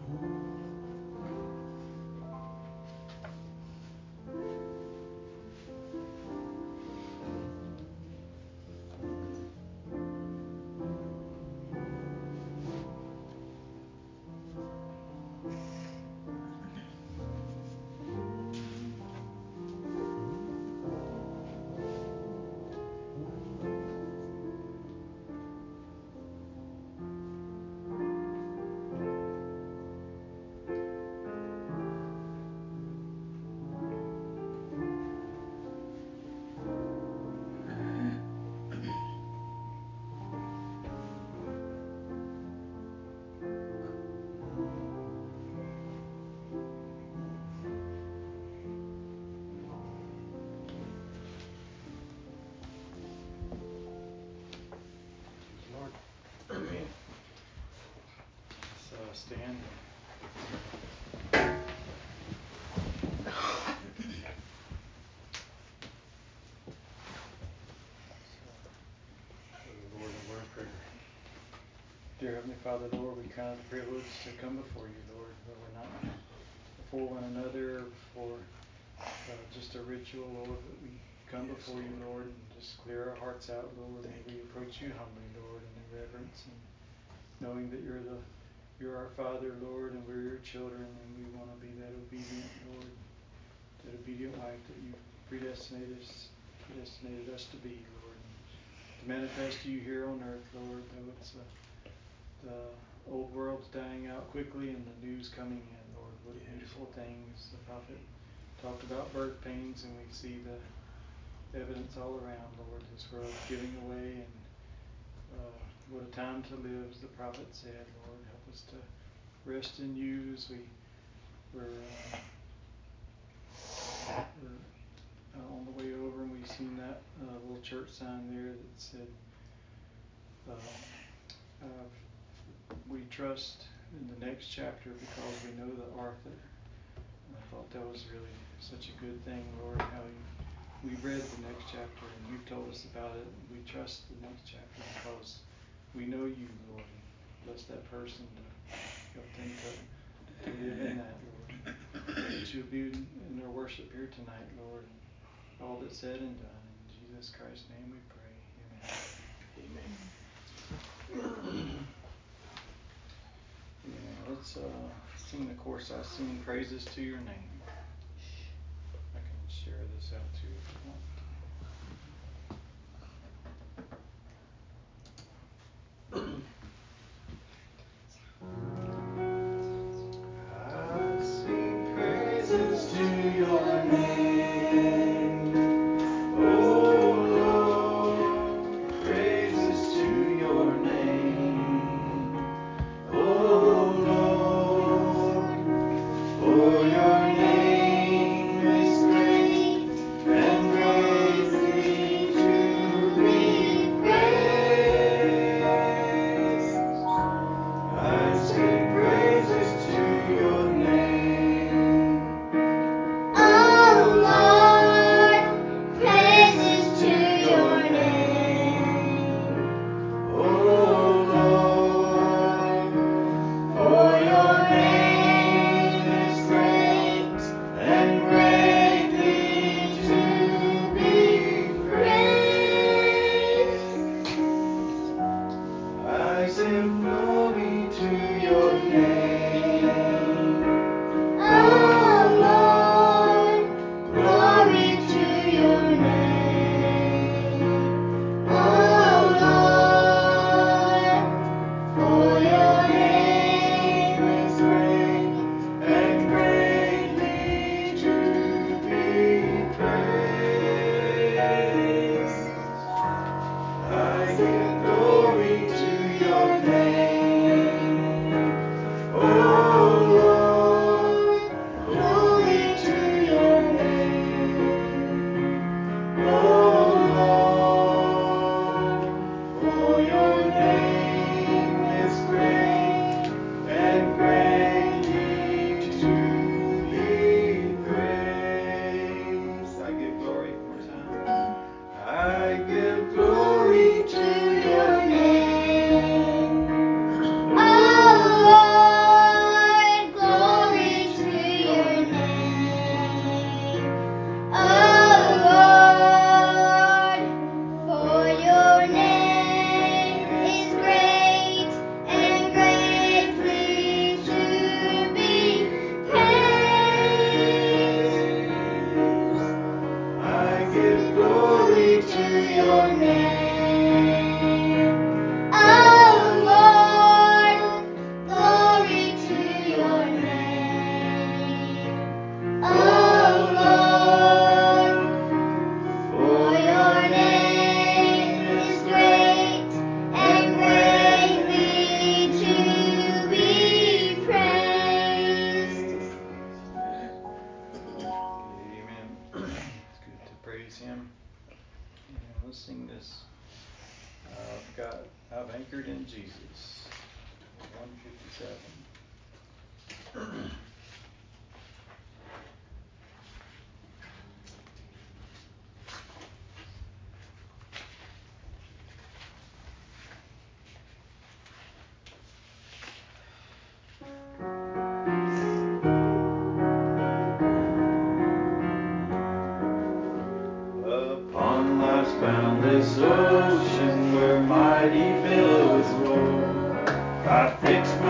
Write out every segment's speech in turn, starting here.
Stand. Lord, a word of prayer. Dear Heavenly Father, Lord, we count the privilege to come before you, Lord. We're not before one another, for just a ritual, Lord, but we come before you, Lord, and just clear our hearts out, Lord, and we approach you humbly, Lord, in reverence, and knowing that you're our Father, Lord, and we're your children, and we want to be that obedient, Lord, that obedient life that you've predestinated us to be, Lord, and to manifest you here on earth, Lord, though it's the old world's dying out quickly and the new's coming in, Lord. What a beautiful thing is the prophet talked about birth pains, and we see the evidence all around, Lord. This world's giving away, and what a time to live, as the prophet said, Lord. Help us to rest in you as we're on the way over, and we've seen that little church sign there that said, we trust in the next chapter because we know the Arthur. And I thought that was really such a good thing, Lord, how we read the next chapter and you've told us about it. We trust the next chapter because we know you, Lord. Bless that person to help them to live in that, Lord. That you'll be in their worship here tonight, Lord. And all that's said and done. In Jesus Christ's name we pray. Amen. Yeah, let's sing the chorus. I sing praises to your name. I can share this out too if you want. For your name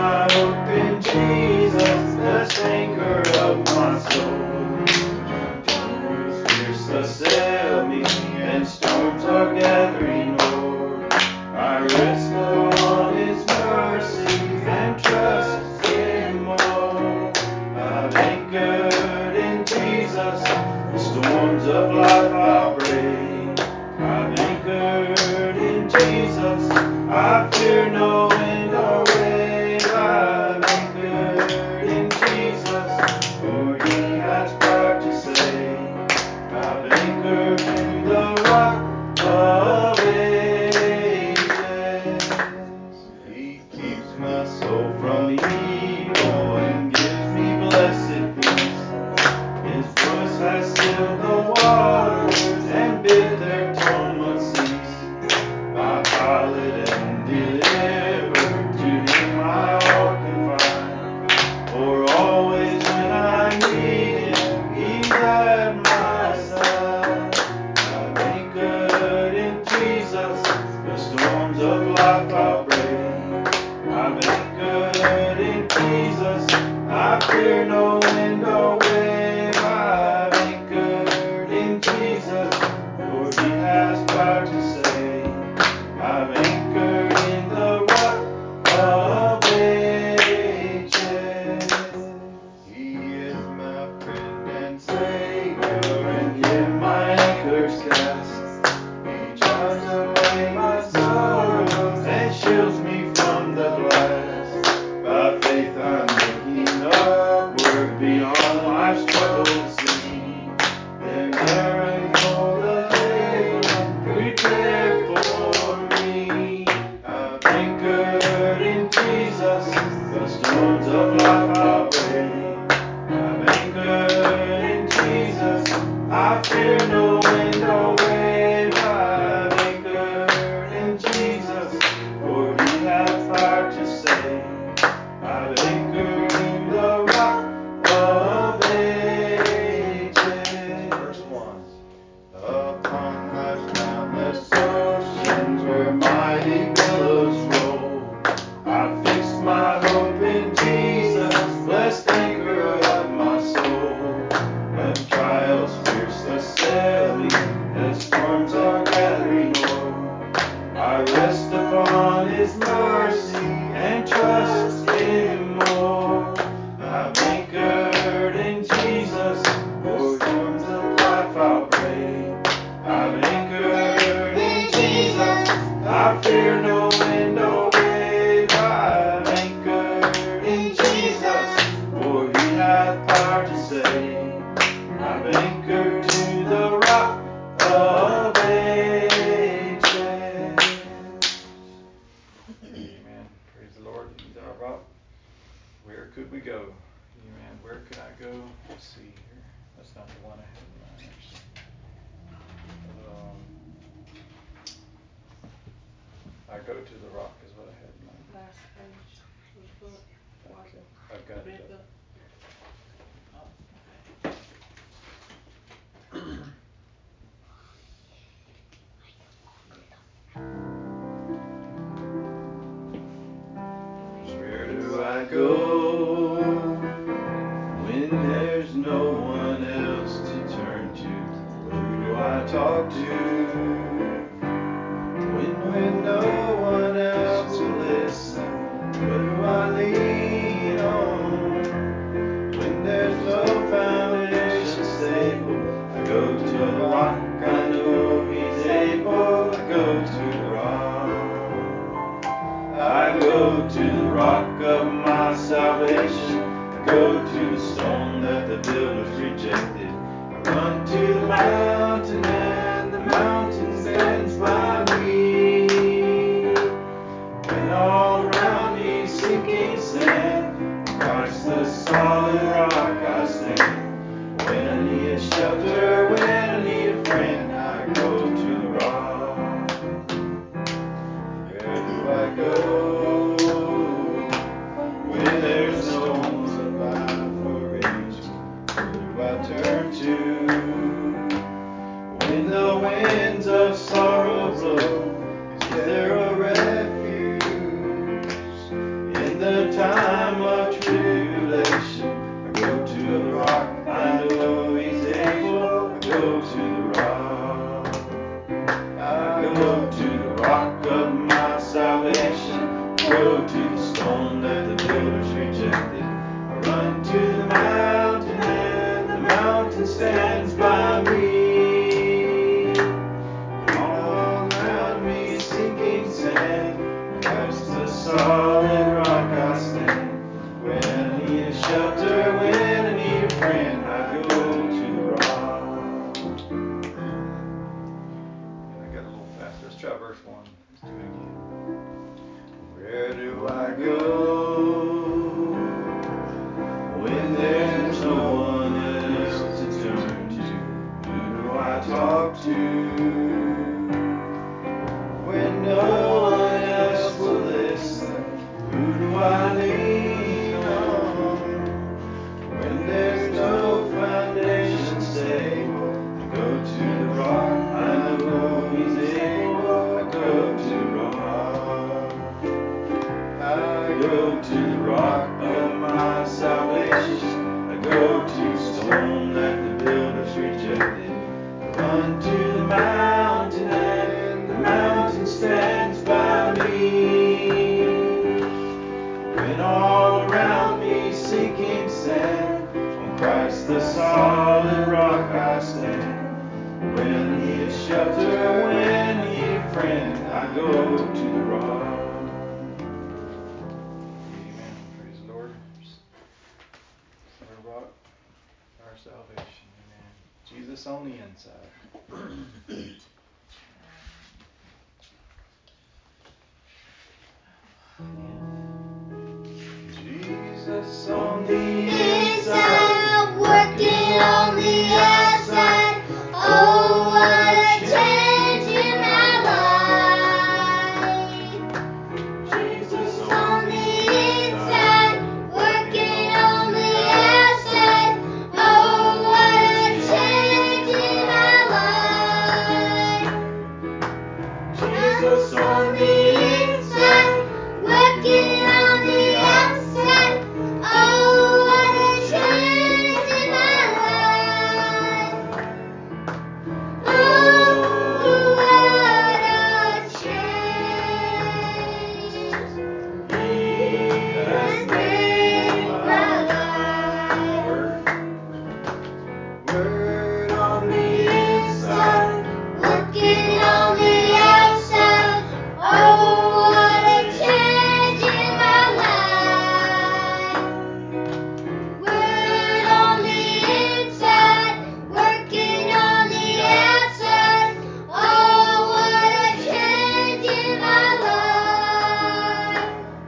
my hope in Jesus, blessed anchor of my soul. Tempests fierce assail me, and storms are gathering o'er. I rest upon His mercy and trust Him more. I've anchored in Jesus, the storms of life I'll brave. I've anchored in Jesus, I fear no wind or wave. I've anchored in Jesus, for He has power to save. I've anchored to the rock of ages. He keeps my soul from evil and gives me blessed peace. His voice has stilled the waters and bid their tumult cease. My pilot and deliverer, to Him I all confide. For always when I need Him, He's at my side. I've anchored in Jesus, the storms of life I'll brave. I've anchored in Jesus, I fear no wind or wave. I've anchored in Jesus, for He has power to save. I've anchored in the rock of ages. He is my friend and Savior, in Him my anchor's cast. He drives away my sorrows and shields me from the blast. By faith I'm looking upward beyond life's troubled sea. There is all the haven prepared for me. I've anchored in Jesus, the storms of life I'll brave. I've anchored in Jesus, I fear no wind or wave. I've anchored in Jesus, for He has power to save. I've anchored to the rock of ages. Verse 1. Upon life's boundless oceans where mighty billows roll, I fixed my hope in Jesus, blessed anchor of my soul. When trials fierce assail me, and storms are gathering o'er, I rest upon His mercy and trust Him more. I've anchored in Jesus, for storms of life I'll brave. I've anchored in Jesus, I fear no wind or wave. I've anchored in Jesus, for He hath power to save. I've anchored to the rock of ages. Amen. Praise the Lord. He's our rock. Where could we go? Amen. Where could I go? Let's see here. That's not the one I had in mind, actually. I go to the rock is what I had in mind. Last page of the book. Okay. I've got Red it book. up. Oh, okay. Where do I go when there's no one else to turn to? Who do I talk to when no one else will listen? What do I lean on when there's no foundation stable? I go to the rock, I know He's able. I go to the rock. I go to the rock of my salvation. I go to the stone that the builders rejected. I run to the mountain and the mountain stands by me. When all around me is sinking sand, in Christ the solid rock I stand. When I need a shelter, when I need a friend, I go to the rock. Where do I go when there's no one by for reach? Who do I turn to when the winds of shelter when I need a friend. I go to the rock. And I got a little faster. Let's try verse 1. Let's do it again. Where do I go when there's no one else to turn to? Who do I talk to when no one else will listen? Who do I lean on when there's no foundation stable? I go to the rock, I know He's able. I go to the rock. I go to the rock of my salvation. I go to the stone that the builders rejected. I run to the mountain and the mountain stands by me. When all around me sinking sand, on Christ the solid rock I stand. When I need shelter, when I need a friend, I go to the rock. Amen. Praise the Lord. Our rock, our salvation. Amen. Jesus on the inside. Jesus on the inside, working on the outside. Oh, what a change in my life. Jesus on the inside, working on the outside. Oh, what a change in my life. Jesus on the inside, working on the outside. Oh, what a change in my life. Oh, what a change He has made my life. Word on the inside, working on the outside. Oh, what a change in my life. Word on the inside, working on the outside. Oh, what a change in my life.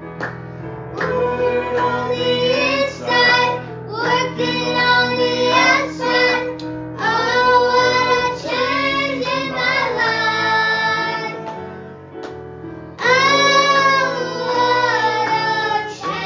Word on the inside, working on the outside. Oh, what a change in my life. Oh, what a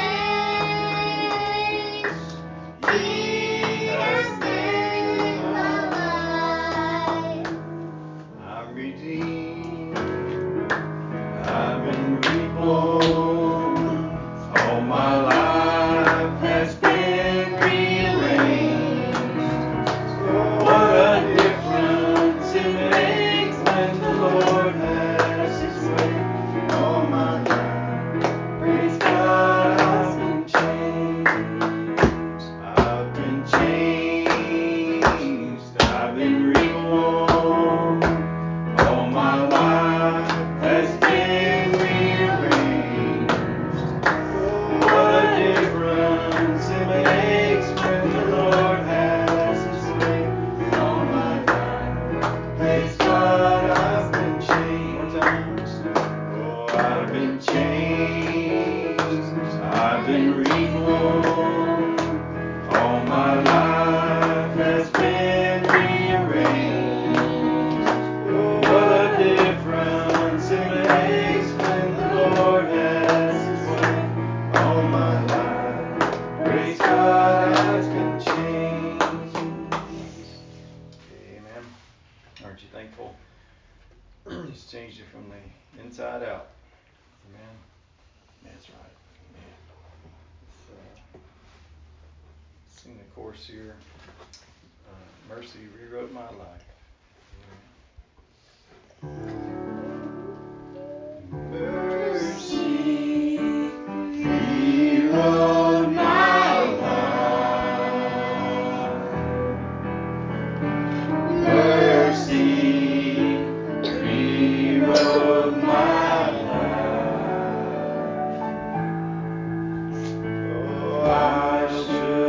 change He has made my life. I'm redeemed. I've been reborn. All my life has been rearranged. What a difference it makes when the Lord has His way. All my life, praise God, I've been changed. I've been changed. I've been reborn. All my life has been rearranged. What a difference it makes when the Lord has His way. All my life, praise God, I've been changed. Oh, I've been changed. I've been reborn. All my life has been rearranged. What a difference it makes when the Lord has His way. All my life, praise God, I've been changed. Amen. Aren't you thankful? He's changed you from the inside out. Amen. That's right. Amen. Let's sing the chorus here. Mercy rewrote my life. Mercy rewrote my life. Mercy rewrote my life. Oh, I should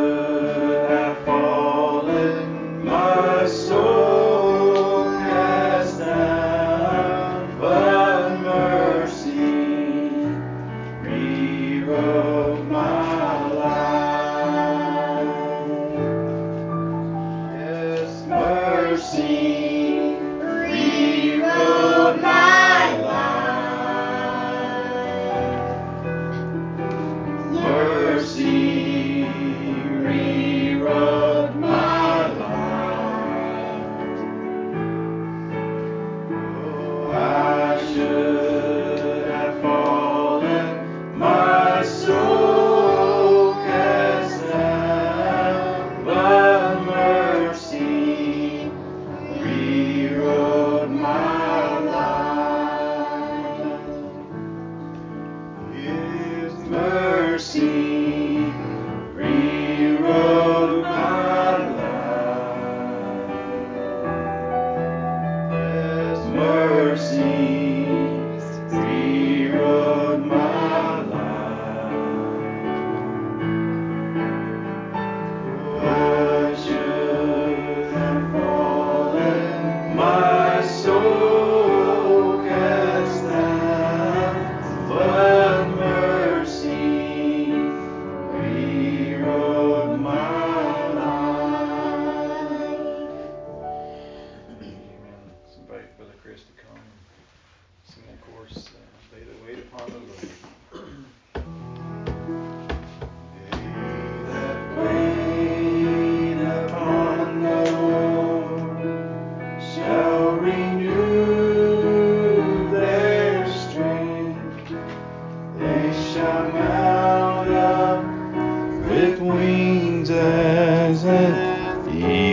with wings as an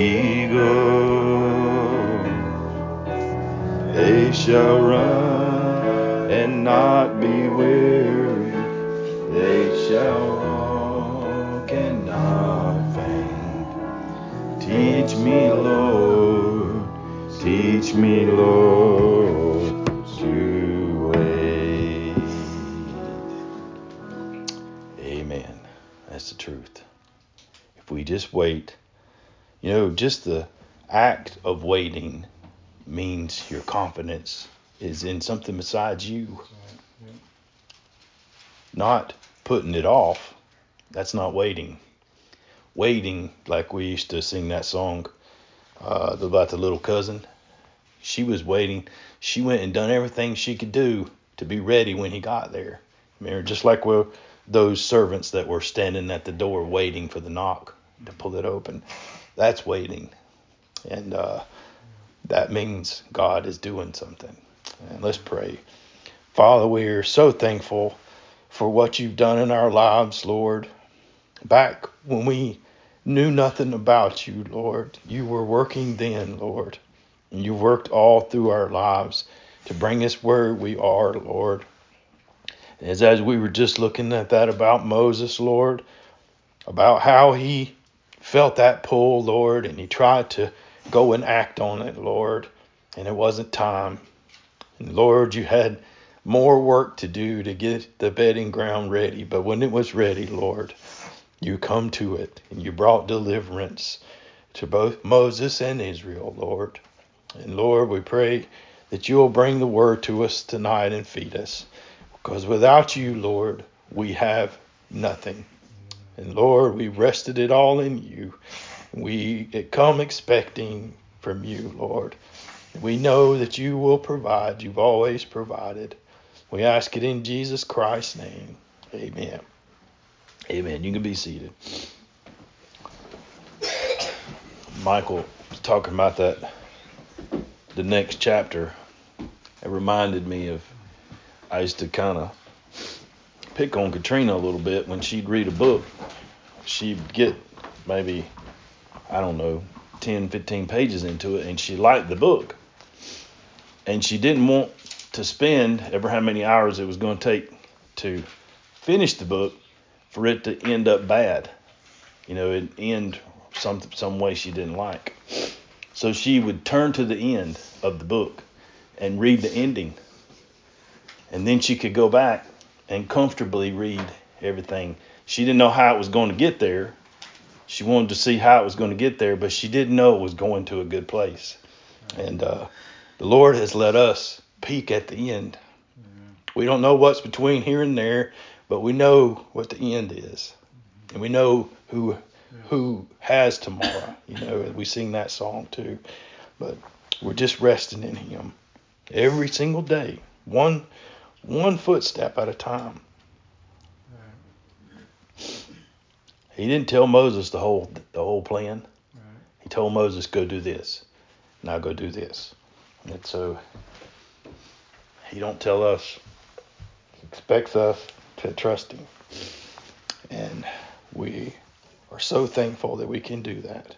eagle. They shall run and not be weary. They shall walk and not faint. Teach me, Lord, to wait. Amen. That's the truth. If we just wait, just the act of waiting means your confidence is in something besides you. Not putting it off. That's not waiting. Waiting, like we used to sing that song about the little cousin. She was waiting. She went and done everything she could do to be ready when he got there. Just like those servants that were standing at the door waiting for the knock to pull it open. That's waiting. And that means God is doing something. And let's pray. Father, we are so thankful for what you've done in our lives, Lord. Back when we knew nothing about you, Lord, you were working then, Lord. And you worked all through our lives to bring us where we are, Lord. As we were just looking at that about Moses, Lord, about how he felt that pull, Lord, and he tried to go and act on it, Lord, and it wasn't time. And Lord, you had more work to do to get the bedding ground ready, but when it was ready, Lord, you come to it, and you brought deliverance to both Moses and Israel, Lord. And Lord, we pray that you will bring the word to us tonight and feed us, because without you, Lord, we have nothing. And Lord, we rested it all in you. We come expecting from you, Lord. We know that you will provide. You've always provided. We ask it in Jesus Christ's name. Amen. Amen. You can be seated. Michael was talking about the next chapter. It reminded me of, I used to kind of pick on Katrina a little bit when she'd read a book. She'd get maybe, 10, 15 pages into it, and she liked the book. And she didn't want to spend ever how many hours it was going to take to finish the book for it to end up bad. It end some way she didn't like. So she would turn to the end of the book and read the ending. And then she could go back and comfortably read everything. She didn't know how it was going to get there. She wanted to see how it was going to get there, but she didn't know it was going to a good place. And the Lord has let us peek at the end. We don't know what's between here and there, but we know what the end is. And we know who has tomorrow. We sing that song too. But we're just resting in him every single day, one footstep at a time. He didn't tell Moses the whole plan. He told Moses, go do this. Now go do this. And so he don't tell us. He expects us to trust him. And we are so thankful that we can do that.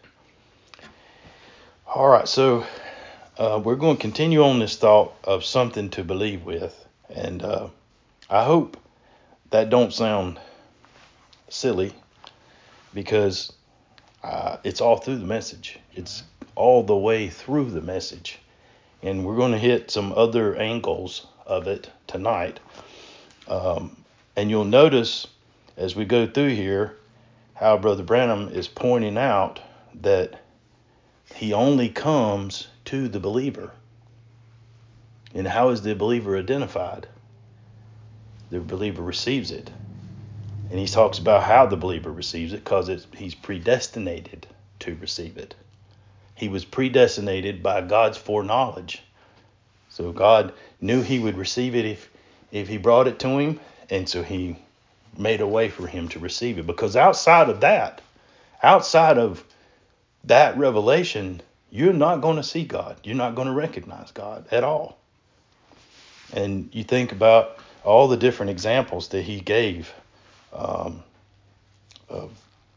All right, so we're going to continue on this thought of something to believe with. And I hope that don't sound silly, because it's all through the message. It's all the way through the message. And we're going to hit some other angles of it tonight. And you'll notice as we go through here how Brother Branham is pointing out that he only comes to the believer. And how is the believer identified? The believer receives it. And he talks about how the believer receives it, because he's predestinated to receive it. He was predestinated by God's foreknowledge. So God knew he would receive it if he brought it to him. And so he made a way for him to receive it. Because outside of that revelation, you're not going to see God. You're not going to recognize God at all. And you think about all the different examples that he gave of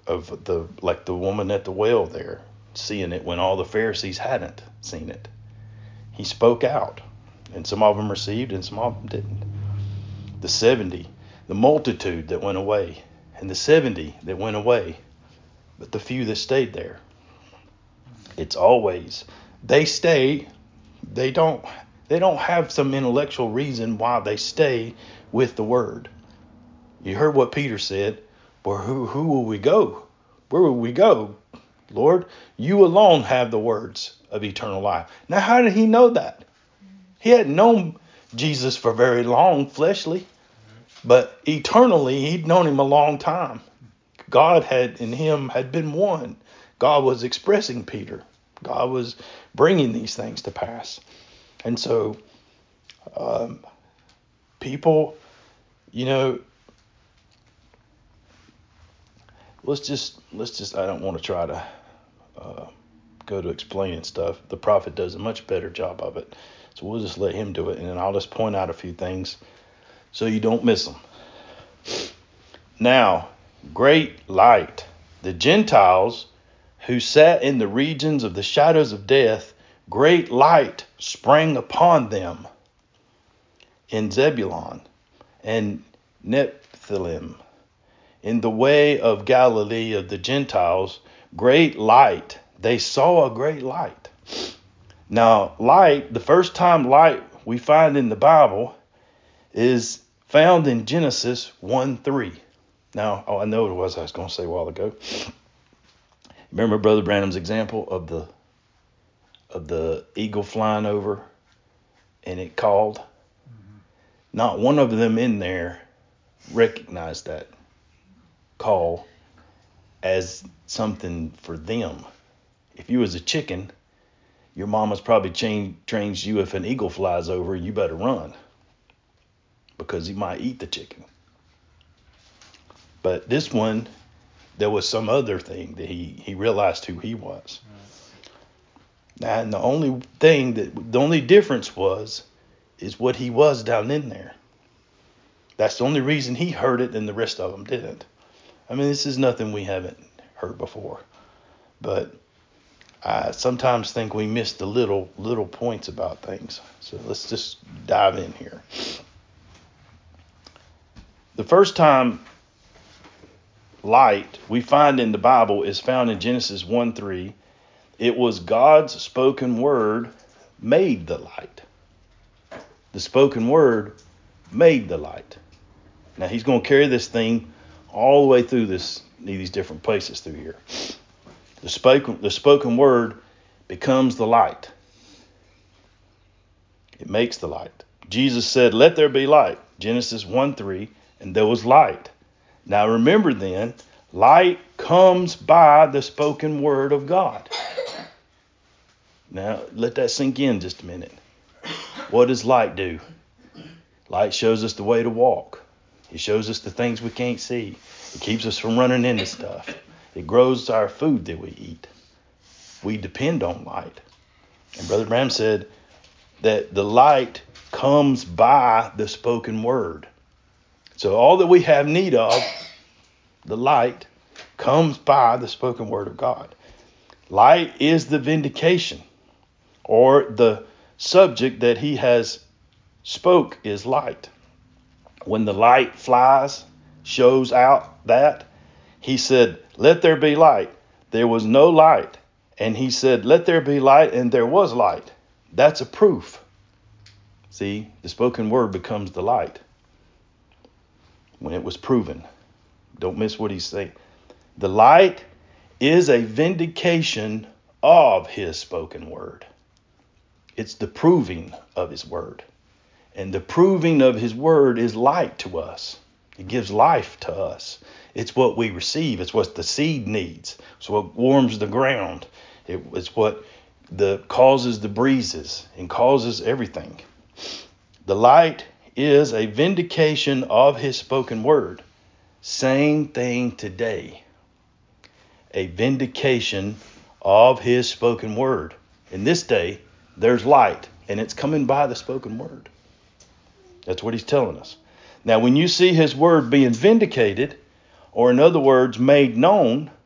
of the woman at the well there, seeing it when all the Pharisees hadn't seen it. He spoke out, and some of them received and some of them didn't. The 70, the multitude that went away, and the 70 that went away, but the few that stayed there. It's always, they stay, they don't have some intellectual reason why they stay with the word. You heard what Peter said. Well, who will we go? Where will we go? Lord, you alone have the words of eternal life. Now, how did he know that? He hadn't known Jesus for very long, fleshly, but eternally, he'd known him a long time. God had in him had been one. God was expressing Peter. God was bringing these things to pass. And so, people, let's just, I don't want to try to go to explaining stuff. The prophet does a much better job of it. So we'll just let him do it. And then I'll just point out a few things so you don't miss them. Now, great light. The Gentiles who sat in the regions of the shadows of death, great light sprang upon them in Zebulun and Nephthalim. In the way of Galilee of the Gentiles, great light. They saw a great light. Now, light, the first time light we find in the Bible is found in Genesis 1:3. Now, I know what it was I was going to say a while ago. Remember Brother Branham's example of the eagle flying over and it called? Mm-hmm. Not one of them in there recognized that call as something for them. If you was a chicken, your mama's probably trains you, if an eagle flies over, you better run because he might eat the chicken. But this one, there was some other thing that he realized who he was. Right. And the only difference is what he was down in there. That's the only reason he heard it and the rest of them didn't. I mean, this is nothing we haven't heard before. But I sometimes think we miss the little points about things. So let's just dive in here. The first time light we find in the Bible is found in Genesis 1:3. It was God's spoken word made the light. The spoken word made the light. Now he's going to carry this thing all the way through these different places through here. The spoken word becomes the light. It makes the light. Jesus said, "Let there be light." Genesis 1:3, and there was light. Now remember then, light comes by the spoken word of God. Now let that sink in just a minute. What does light do? Light shows us the way to walk. It shows us the things we can't see. It keeps us from running into stuff. It grows our food that we eat. We depend on light. And Brother Branham said that the light comes by the spoken word. So all that we have need of, the light, comes by the spoken word of God. Light is the vindication, or the subject that he has spoke is light. When the light flies, shows out that, he said, "Let there be light." There was no light. And he said, "Let there be light," and there was light. That's a proof. See, the spoken word becomes the light when it was proven. Don't miss what he's saying. The light is a vindication of his spoken word. It's the proving of his word. And the proving of his word is light to us. It gives life to us. It's what we receive. It's what the seed needs. It's what warms the ground. It's what causes the breezes and causes everything. The light is a vindication of his spoken word. Same thing today. A vindication of his spoken word. In this day, there's light, and it's coming by the spoken word. That's what he's telling us. Now, when you see his word being vindicated, or in other words, made known,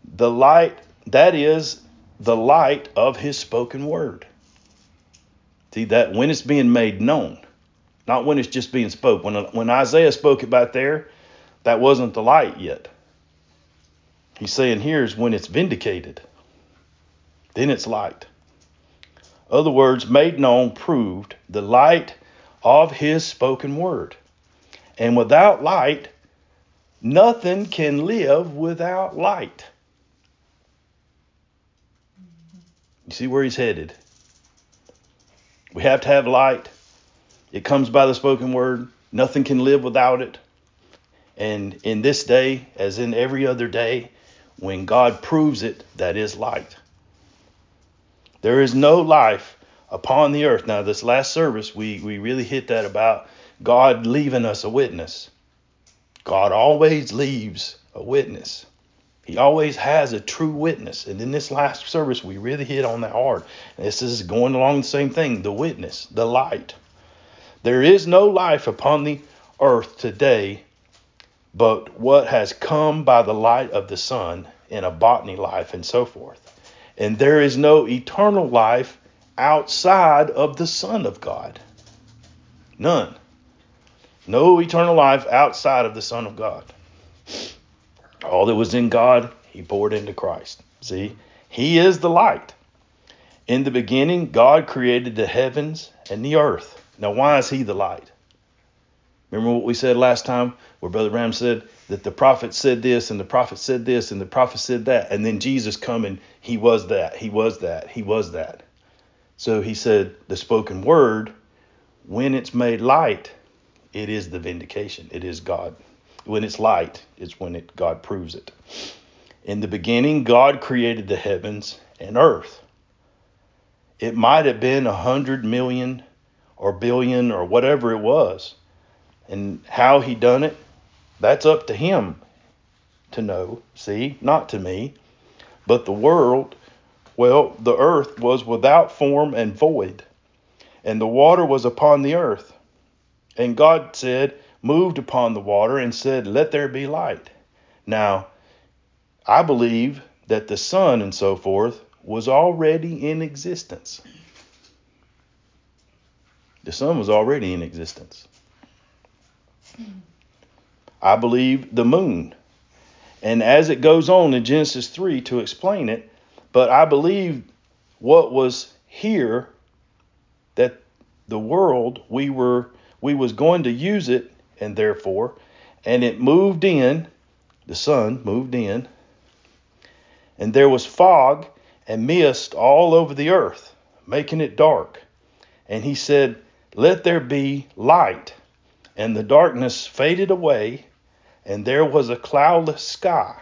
The light, that is the light of his spoken word. See, that when it's being made known, not when it's just being spoke. When Isaiah spoke it back there, that wasn't the light yet. He's saying here's when it's vindicated. Then it's light. Other words, made known, proved, the light of his spoken word. And without light, nothing can live without light. You see where he's headed? We have to have light. It comes by the spoken word. Nothing can live without it. And in this day, as in every other day, when God proves it, that is light. There is no life upon the earth. Now, this last service, we really hit that about God leaving us a witness. God always leaves a witness. He always has a true witness. And in this last service, we really hit on that hard. This is going along the same thing, the witness, the light. There is no life upon the earth today but what has come by the light of the sun in a botany life and so forth. And there is no eternal life outside of the Son of God. None. No eternal life outside of the Son of God. All that was in God, he poured into Christ. See, he is the light. In the beginning, God created the heavens and the earth. Now, why is he the light? Remember what we said last time, where Brother Ram said that the prophet said this, and the prophet said this, and the prophet said that, and then Jesus come and he was that, he was that, he was that. So he said the spoken word, when it's made light, it is the vindication. It is God. When it's light, it's when God proves it. In the beginning, God created the heavens and earth. It might have been 100 million or billion or whatever it was. And how he done it, that's up to him to know. See, not to me. But the world, well, the earth was without form and void, and the water was upon the earth. And God said, moved upon the water and said, let there be light. Now, I believe that the sun and so forth was already in existence. The sun was already in existence. I believe the moon. And as it goes on in Genesis 3 to explain it, but I believe what was here, that the world, we was going to use it, and therefore, and it moved in, the sun moved in, and there was fog and mist all over the earth, making it dark. And he said, let there be light. And the darkness faded away, and there was a cloudless sky.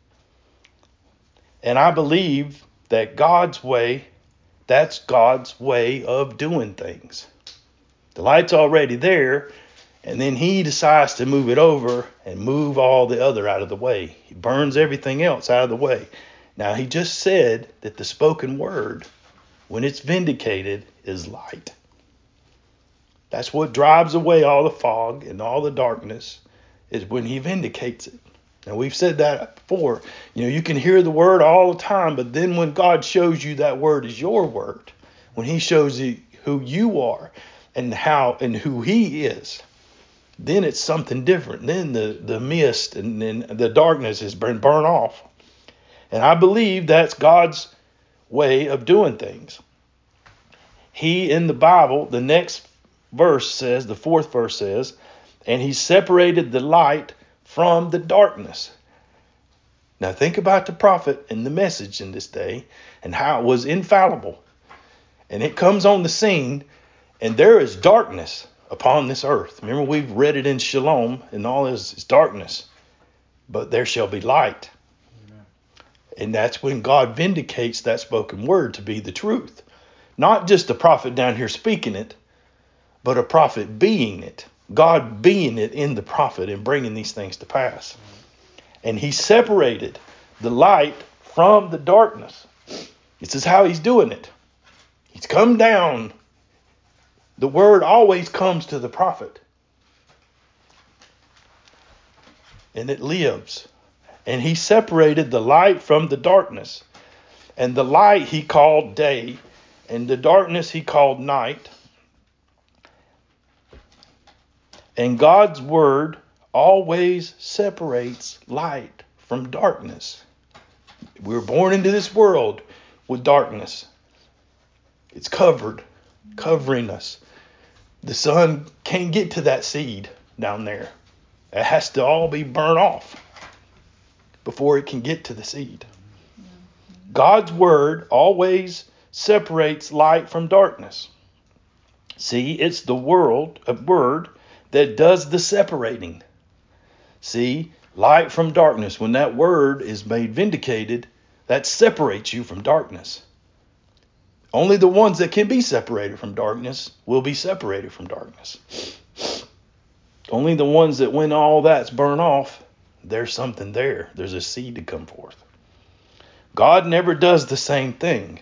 And I believe that God's way, that's God's way of doing things. The light's already there, and then he decides to move it over and move all the other out of the way. He burns everything else out of the way. Now, he just said that the spoken word, when it's vindicated, is light. That's what drives away all the fog and all the darkness, is when he vindicates it. Now, we've said that before. You can hear the word all the time, but then when God shows you that word is your word, when he shows you who you are and how and who he is, then it's something different. Then the mist and then the darkness has been burned off. And I believe that's God's way of doing things. He, in the Bible, the next verse says, the fourth verse says, and he separated the light from the darkness. Now think about the prophet and the message in this day and how it was infallible. And it comes on the scene, and there is darkness upon this earth. Remember, we've read it in Shalom, and all is darkness. But there shall be light. Amen. And that's when God vindicates that spoken word to be the truth. Not just a prophet down here speaking it, but a prophet being it. God being it in the prophet and bringing these things to pass. And he separated the light from the darkness. This is how he's doing it. He's come down. The word always comes to the prophet. And it lives. And he separated the light from the darkness. And the light he called day, and the darkness he called night. And God's word always separates light from darkness. We were born into this world with darkness. It's covering us. The sun can't get to that seed down there. It has to all be burnt off before it can get to the seed. God's word always separates light from darkness. See, it's the word that does the separating. See, light from darkness, when that word is made vindicated, that separates you from darkness. Only the ones that can be separated from darkness will be separated from darkness. Only the ones that when all that's burned off, there's something there. There's a seed to come forth. God never does the same thing.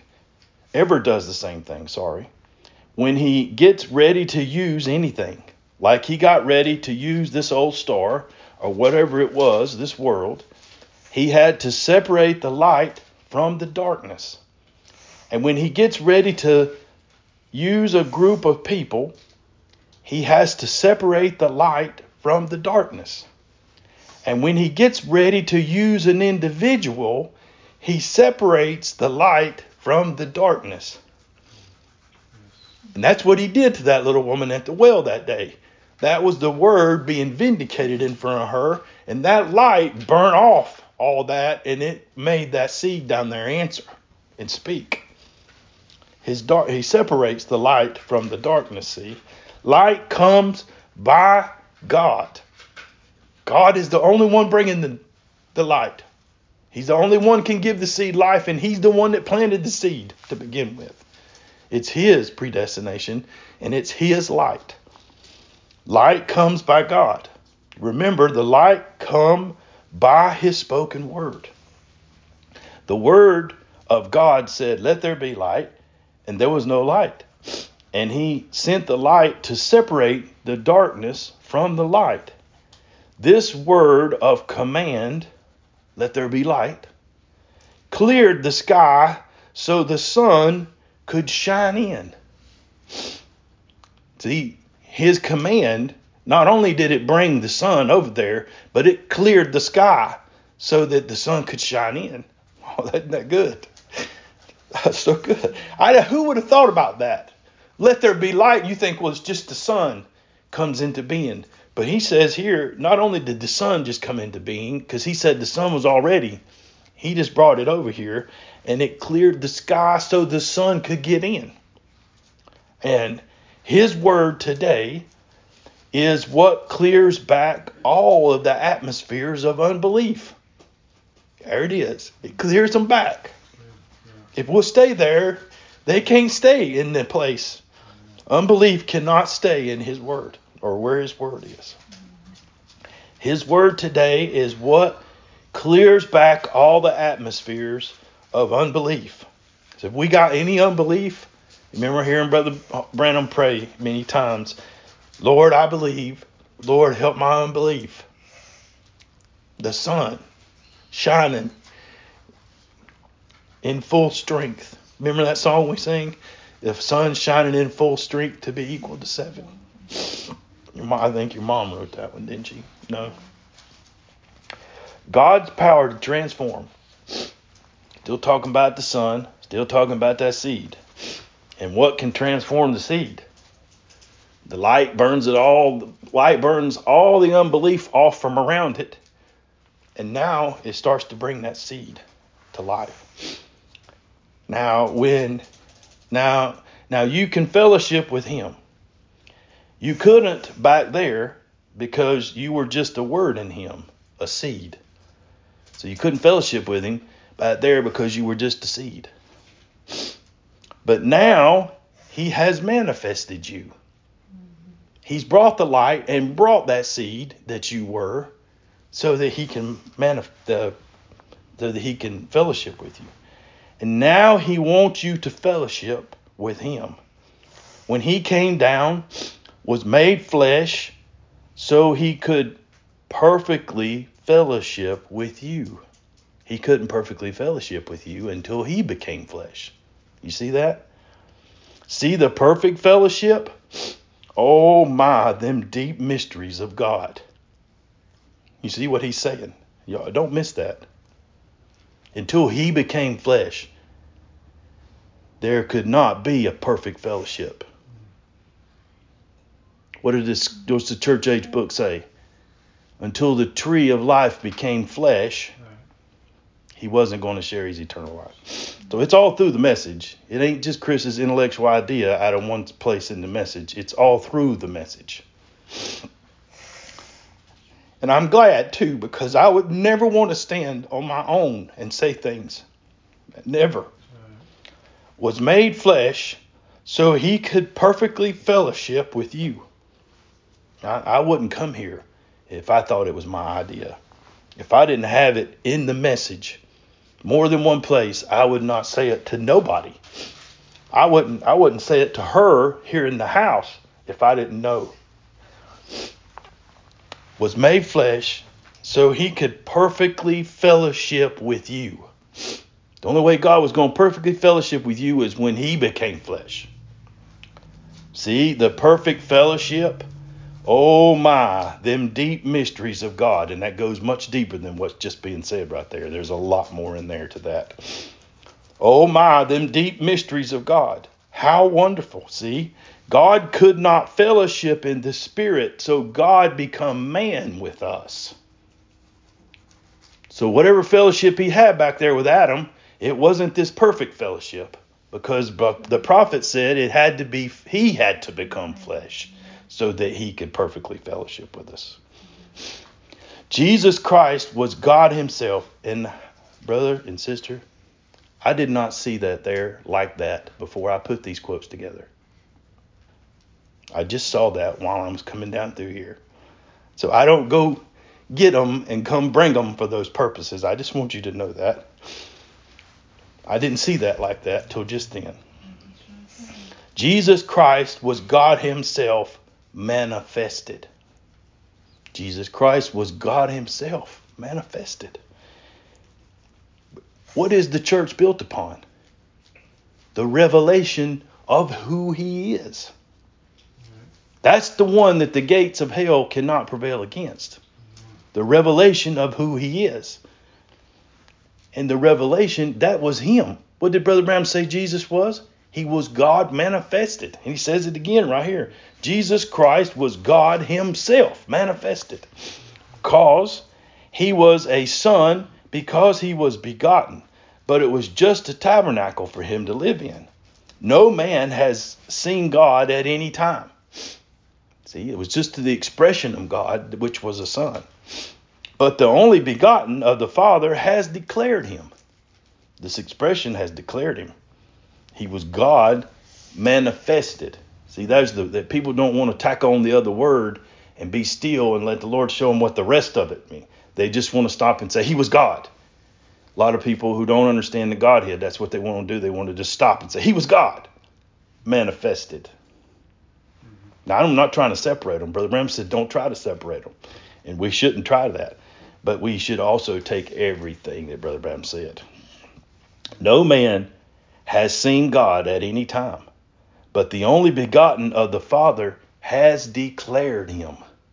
When he gets ready to use anything, like he got ready to use this old star or whatever it was, this world, he had to separate the light from the darkness. And when he gets ready to use a group of people, he has to separate the light from the darkness. And when he gets ready to use an individual, he separates the light from the darkness. And that's what he did to that little woman at the well that day. That was the word being vindicated in front of her. And that light burnt off all that, and it made that seed down there answer and speak. He separates the light from the darkness, see. Light comes by God. God is the only one bringing the light. He's the only one can give the seed life, and he's the one that planted the seed to begin with. It's his predestination, and it's his light. Light comes by God. Remember, the light come by his spoken word. The word of God said, "Let there be light," and there was no light. And he sent the light to separate the darkness from the light. This word of command, "Let there be light," cleared the sky so the sun could shine in. See, his command, not only did it bring the sun over there, but it cleared the sky so that the sun could shine in. Oh, isn't that good? That's so good. Who would have thought about that? Let there be light. You think, well, it's just the sun comes into being. But he says here, not only did the sun just come into being, because he said the sun was already, he just brought it over here, and it cleared the sky so the sun could get in. And his word today is what clears back all of the atmospheres of unbelief. There it is. It clears them back. If we'll stay there, they can't stay in the place. Unbelief cannot stay in his word or where his word is. His word today is what clears back all the atmospheres of unbelief. So if we got any unbelief, remember hearing Brother Branham pray many times, "Lord, I believe. Lord, help my unbelief." The sun shining in full strength. Remember that song we sang? The sun shining in full strength to be equal to 7. I think your mom wrote that one, didn't she? No. God's power to transform. Still talking about the sun. Still talking about that seed. And what can transform the seed? The light burns it all. The light burns all the unbelief off from around it. And now it starts to bring that seed to life. Now you can fellowship with him. You couldn't back there because you were just a word in him, a seed. So you couldn't fellowship with him back there because you were just a seed. But now he has manifested you. He's brought the light and brought that seed that you were so that he can fellowship with you. And now he wants you to fellowship with him. When he came down, was made flesh, so he could perfectly fellowship with you. He couldn't perfectly fellowship with you until he became flesh. You see that? See the perfect fellowship? Oh my, them deep mysteries of God. You see what he's saying? Y'all don't miss that. Until he became flesh, there could not be a perfect fellowship. What does the church age book say? Until the tree of life became flesh, he wasn't going to share his eternal life. So it's all through the message. It ain't just Chris's intellectual idea out of one place in the message. It's all through the message. And I'm glad too, because I would never want to stand on my own and say things. Never. Was made flesh so he could perfectly fellowship with you. I wouldn't come here if I thought it was my idea. If I didn't have it in the message, more than one place, I would not say it to nobody. I wouldn't say it to her here in the house if I didn't know. Was made flesh so he could perfectly fellowship with you. The only way God was going to perfectly fellowship with you is when he became flesh. See, the perfect fellowship. Oh my, them deep mysteries of God. And that goes much deeper than what's just being said right there. There's a lot more in there to that. Oh my, them deep mysteries of God. How wonderful. See, God could not fellowship in the spirit, so God become man with us. So whatever fellowship he had back there with Adam, it wasn't this perfect fellowship, because the prophet said he had to become flesh so that he could perfectly fellowship with us. Jesus Christ was God himself. And brother and sister, I did not see that there like that before I put these quotes together. I just saw that while I was coming down through here. So I don't go get them and come bring them for those purposes. I just want you to know that. I didn't see that like that till just then. Jesus Christ was God himself manifested. Jesus Christ was God himself manifested. What is the church built upon? The revelation of who he is. That's the one that the gates of hell cannot prevail against. The revelation of who he is. And the revelation, that was him. What did Brother Branham say Jesus was? He was God manifested. And he says it again right here. Jesus Christ was God himself manifested. Because he was a son, because he was begotten. But it was just a tabernacle for him to live in. No man has seen God at any time. See, it was just to the expression of God, which was a son. But the only begotten of the Father has declared him. This expression has declared him. He was God manifested. See, that's that people don't want to tack on the other word and be still and let the Lord show them what the rest of it means. They just want to stop and say he was God. A lot of people who don't understand the Godhead, that's what they want to do. They want to just stop and say he was God manifested. Now, I'm not trying to separate them. Brother Branham said don't try to separate them. And we shouldn't try that. But we should also take everything that Brother Branham said. No man has seen God at any time, but the only begotten of the Father has declared him.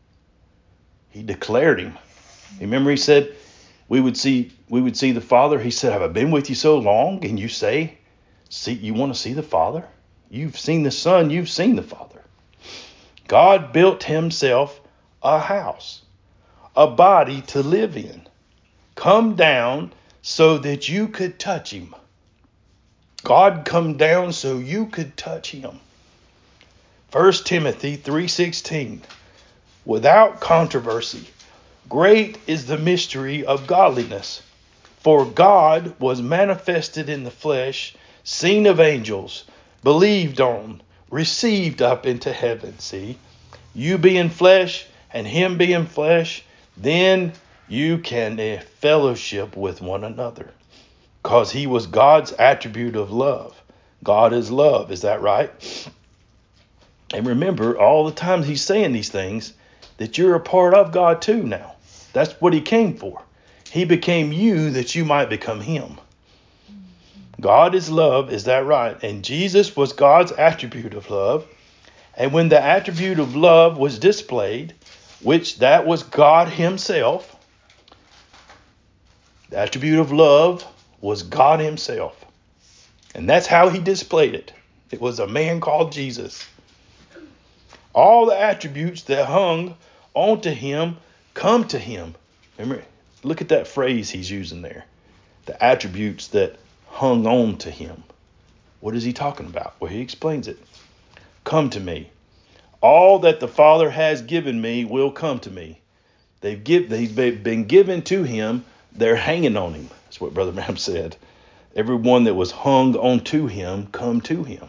He declared him. Remember he said we would see the Father. He said, have I been with you so long? And you say, you want to see the Father? You've seen the Son, you've seen the Father. God built himself a house, a body to live in. Come down so that you could touch him. God come down so you could touch him. 1 Timothy 3:16. Without controversy, great is the mystery of godliness. For God was manifested in the flesh, seen of angels, believed on, received up into heaven. See, you being flesh and him being flesh, then you can fellowship with one another. Because he was God's attribute of love. God is love. Is that right? And remember, all the times he's saying these things, that you're a part of God too now. That's what he came for. He became you that you might become him. God is love, is that right? And Jesus was God's attribute of love. And when the attribute of love was displayed, which that was God himself, the attribute of love was God himself. And that's how he displayed it. It was a man called Jesus. All the attributes that hung onto him come to him. Remember, look at that phrase he's using there. The attributes that hung on to him. What is he talking about? Well, he explains it. Come to me. All that the Father has given me will come to me. They've been given to him. They're hanging on him. That's what Brother Branham said. Everyone that was hung onto him, come to him.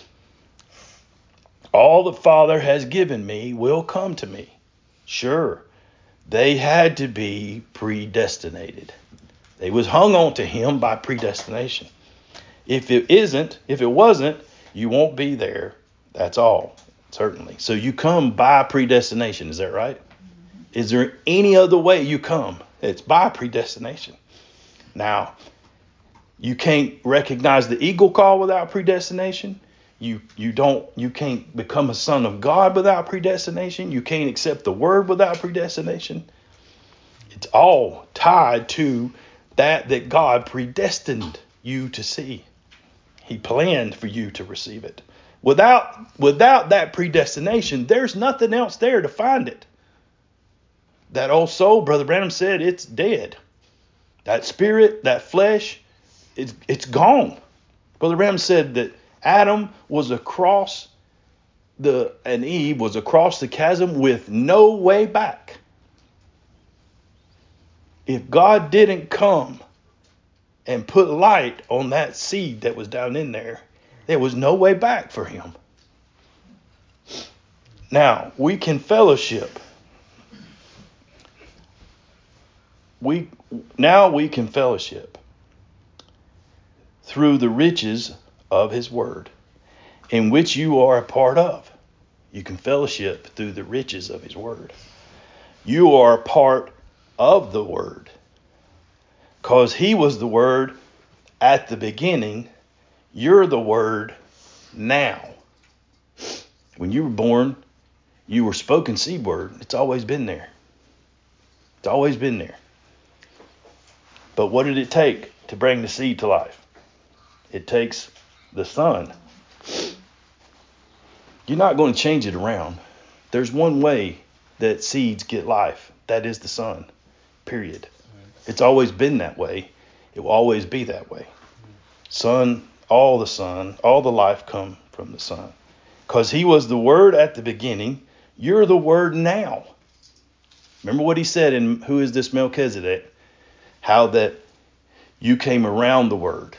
All the Father has given me will come to me. Sure, they had to be predestinated. They was hung on to him by predestination. If it wasn't, you won't be there. That's all, certainly. So you come by predestination. Is that right? Is there any other way you come? It's by predestination. Now, you can't recognize the eagle call without predestination. You can't become a son of God without predestination. You can't accept the word without predestination. It's all tied to that God predestined you to see. He planned for you to receive it. Without that predestination, there's nothing else there to find it. That old soul, Brother Branham said, it's dead. That spirit, that flesh, it's gone. Brother Branham said that Adam was across and Eve was across the chasm with no way back. If God didn't come and put light on that seed that was down in there, there was no way back for him. Now, we can fellowship. We can fellowship through the riches of his word, in which you are a part of. You can fellowship through the riches of his word. You are a part of the word, because he was the word at the beginning. You're the word now. When you were born, you were spoken seed word. It's always been there. It's always been there. But what did it take to bring the seed to life? It takes the Son. You're not going to change it around. There's one way that seeds get life. That is the Son. Period. It's always been that way. It will always be that way. Son, all the life come from the Son. Because he was the word at the beginning. You're the word now. Remember what he said in Who Is This Melchizedek? How that you came around the word.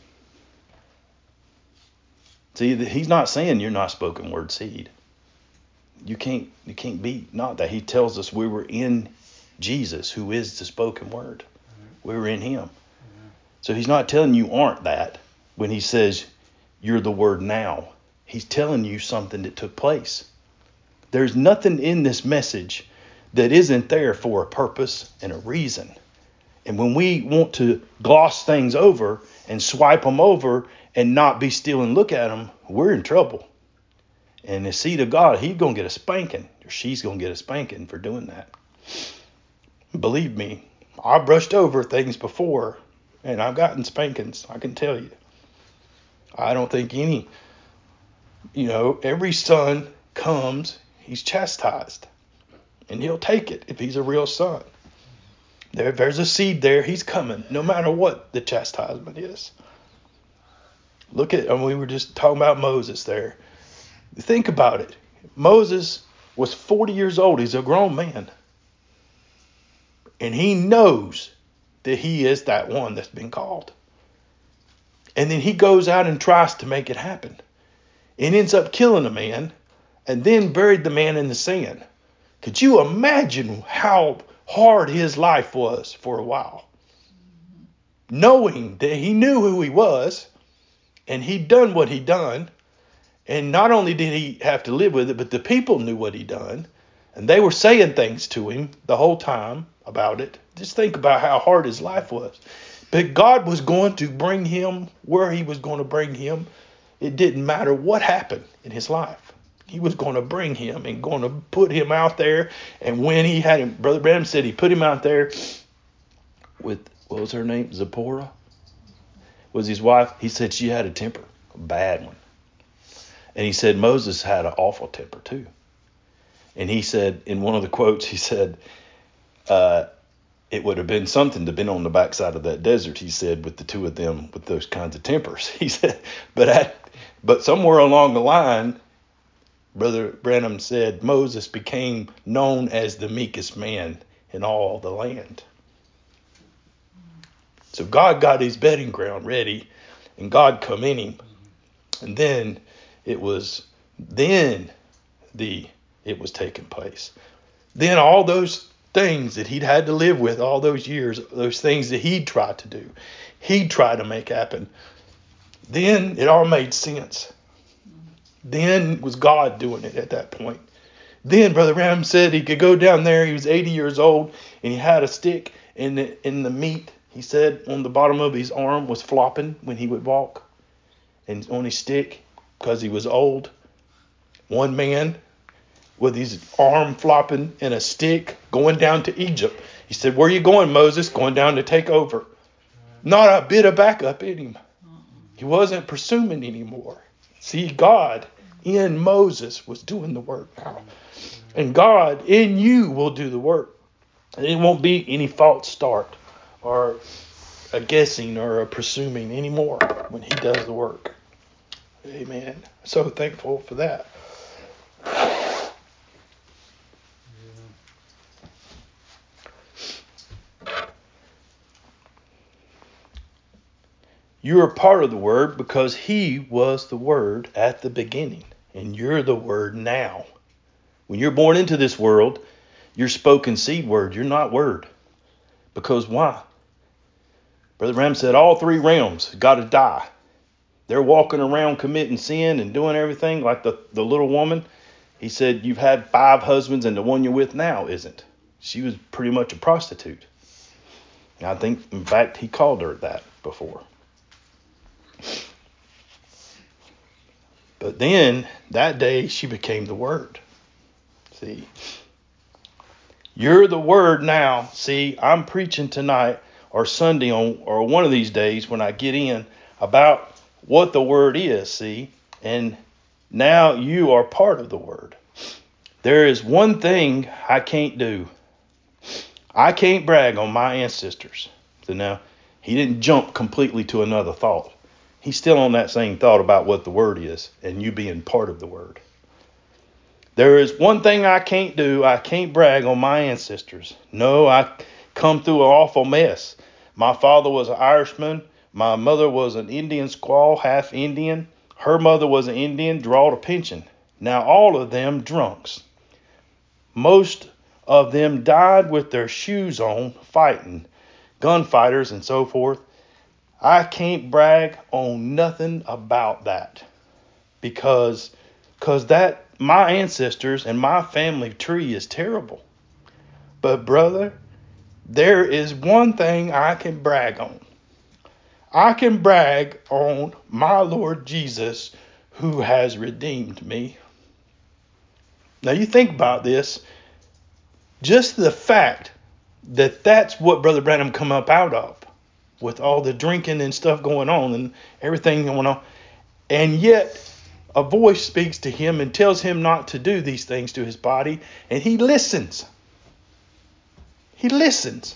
See, he's not saying you're not spoken word seed. You can't be not that. He tells us we were in Jesus, who is the spoken word. We were in him. So he's not telling you aren't that when he says you're the word now. He's telling you something that took place. There's nothing in this message that isn't there for a purpose and a reason. And when we want to gloss things over and swipe them over and not be still and look at them, we're in trouble. And the seed of God, he's going to get a spanking, or she's going to get a spanking for doing that. Believe me, I brushed over things before, and I've gotten spankings, I can tell you. I don't think every son comes, he's chastised. And he'll take it if he's a real son. There's a seed there, he's coming, no matter what the chastisement is. We were just talking about Moses there. Think about it. Moses was 40 years old. He's a grown man. And he knows that he is that one that's been called. And then he goes out and tries to make it happen. And ends up killing a man and then buried the man in the sand. Could you imagine how hard his life was for a while? Knowing that he knew who he was and he'd done what he'd done. And not only did he have to live with it, but the people knew what he'd done. And they were saying things to him the whole time. about it. Just think about how hard his life was. But God was going to bring him where he was going to bring him. It didn't matter what happened in his life. He was going to bring him and going to put him out there. And when he had him, Brother Branham said he put him out there with, what was her name? Zipporah was his wife. He said she had a temper, a bad one. And he said Moses had an awful temper too. And he said in one of the quotes, he said, it would have been something to been on the backside of that desert, he said, with the two of them with those kinds of tempers. He said, but somewhere along the line, Brother Branham said Moses became known as the meekest man in all the land. So God got his bedding ground ready, and God come in him. And then it was taking place. Then all those things that he'd had to live with all those years, those things that he'd tried to do, he'd try to make happen. Then it all made sense. Then it was God doing it at that point. Then Brother Branham said he could go down there. He was 80 years old, and he had a stick in the meat. He said on the bottom of his arm was flopping when he would walk, and on his stick, because he was old. One man with his arm flopping and a stick going down to Egypt. He said, "Where are you going, Moses?" "Going down to take over." Not a bit of backup in him. He wasn't pursuing anymore. See, God in Moses was doing the work now. And God in you will do the work. And it won't be any false start or a guessing or a presuming anymore when he does the work. Amen. So thankful for that. You are part of the Word because he was the Word at the beginning. And you're the Word now. When you're born into this world, you're spoken seed word. You're not Word. Because why? Brother Branham said all three realms got to die. They're walking around committing sin and doing everything like the little woman. He said, you've had 5 husbands and the one you're with now isn't. She was pretty much a prostitute. And I think, in fact, he called her that before. But then, that day, she became the Word. See? You're the Word now. See, I'm preaching tonight or Sunday or one of these days when I get in about what the Word is, see? And now you are part of the Word. There is one thing I can't do. I can't brag on my ancestors. So now, he didn't jump completely to another thought. He's still on that same thought about what the Word is and you being part of the Word. There is one thing I can't do. I can't brag on my ancestors. No, I come through an awful mess. My father was an Irishman. My mother was an Indian squaw, half Indian. Her mother was an Indian, drawed a pension. Now all of them drunks. Most of them died with their shoes on, fighting, gunfighters and so forth. I can't brag on nothing about that because that my ancestors and my family tree is terrible. But brother, there is one thing I can brag on. I can brag on my Lord Jesus who has redeemed me. Now you think about this. Just the fact that that's what Brother Branham come up out of with all the drinking and stuff going on and everything going on. And yet a voice speaks to him and tells him not to do these things to his body. And he listens. He listens.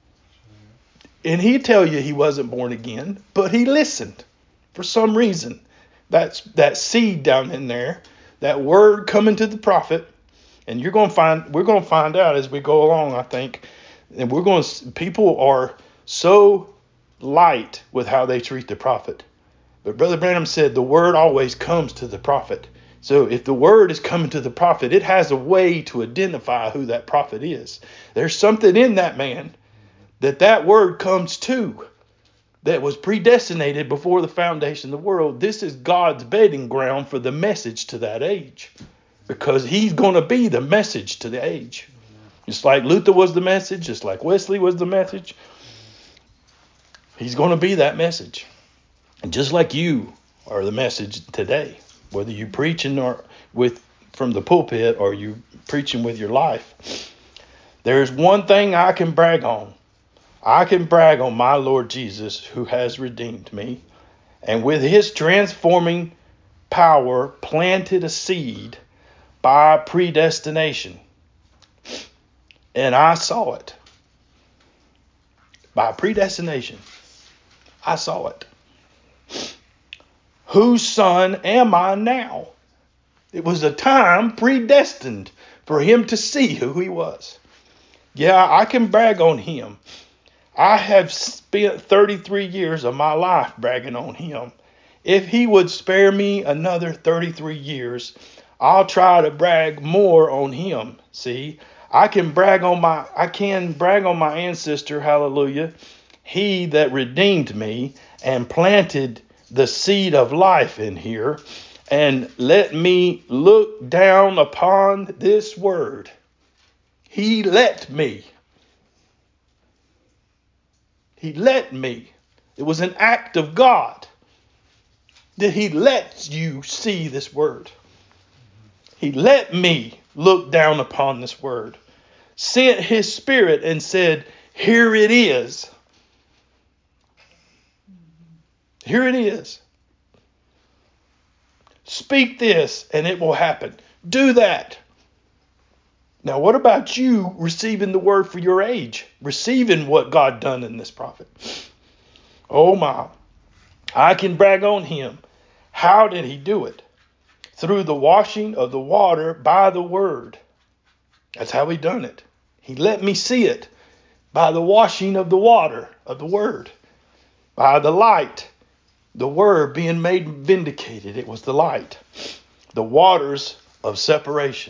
And he'd tell you he wasn't born again, but he listened for some reason. That's that seed down in there, that word coming to the prophet. And we're going to find out as we go along, I think. And people are so light with how they treat the prophet. But Brother Branham said the word always comes to the prophet. So if the word is coming to the prophet, it has a way to identify who that prophet is. There's something in that man that word comes to that was predestinated before the foundation of the world. This is God's bedding ground for the message to that age because he's going to be the message to the age. Just like Luther was the message, just like Wesley was the message, he's going to be that message. And just like you are the message today, whether you're preaching or from the pulpit or you preaching with your life, there's one thing I can brag on. I can brag on my Lord Jesus, who has redeemed me, and with his transforming power planted a seed by predestination. And I saw it. By predestination, I saw it. Whose son am I now? It was a time predestined for him to see who he was. Yeah, I can brag on him. I have spent 33 years of my life bragging on him. If he would spare me another 33 years, I'll try to brag more on him. See, I can brag on my ancestor, hallelujah, he that redeemed me and planted the seed of life in here, and let me look down upon this word. He let me. He let me. It was an act of God that he let you see this word. He let me look down upon this word. Sent his spirit and said, here it is. Here it is. Speak this and it will happen. Do that. Now, what about you receiving the word for your age? Receiving what God done in this prophet? Oh my. I can brag on him. How did he do it? Through the washing of the water by the word. That's how he done it. He let me see it by the washing of the water of the word. By the light. The word being made vindicated. It was the light. The waters of separation.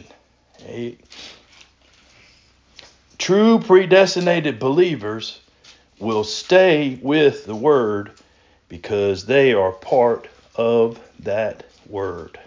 True predestinated believers will stay with the word because they are part of that word.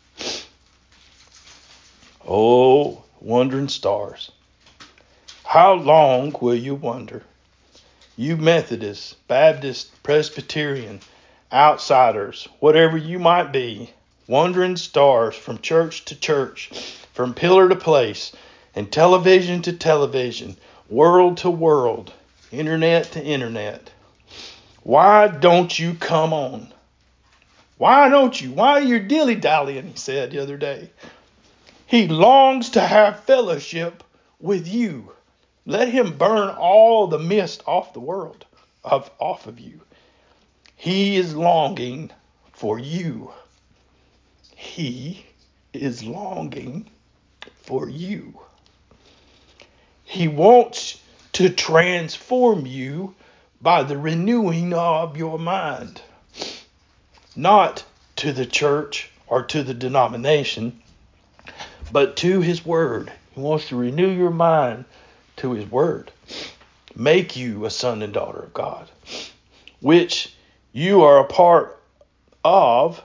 Oh, wandering stars. How long will you wander? You Methodists, Baptist, Presbyterian, outsiders, whatever you might be, wandering stars from church to church, from pillar to place, and television to television, world to world, internet to internet. Why don't you come on? Why don't you? Why are you dilly-dallying, he said the other day. He longs to have fellowship with you. Let him burn all the mist off the world, off of you. He is longing for you. He is longing for you. He wants to transform you by the renewing of your mind. Not to the church or to the denomination, but to his word. He wants to renew your mind to his word. Make you a son and daughter of God, which you are a part of,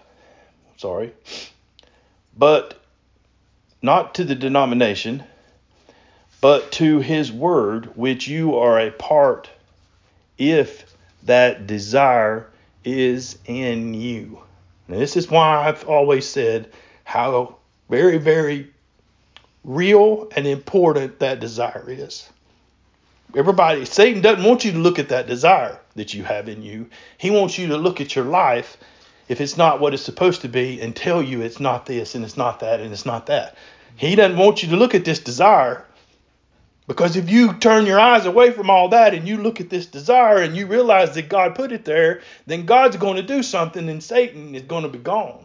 but not to the denomination, but to his word, which you are a part, if that desire is in you. Now, this is why I've always said how very, very real and important that desire is. Satan doesn't want you to look at that desire that you have in you. He wants you to look at your life, if it's not what it's supposed to be, and tell you it's not this and it's not that and it's not that. He doesn't want you to look at this desire, because if you turn your eyes away from all that and you look at this desire and you realize that God put it there, then God's going to do something and Satan is going to be gone.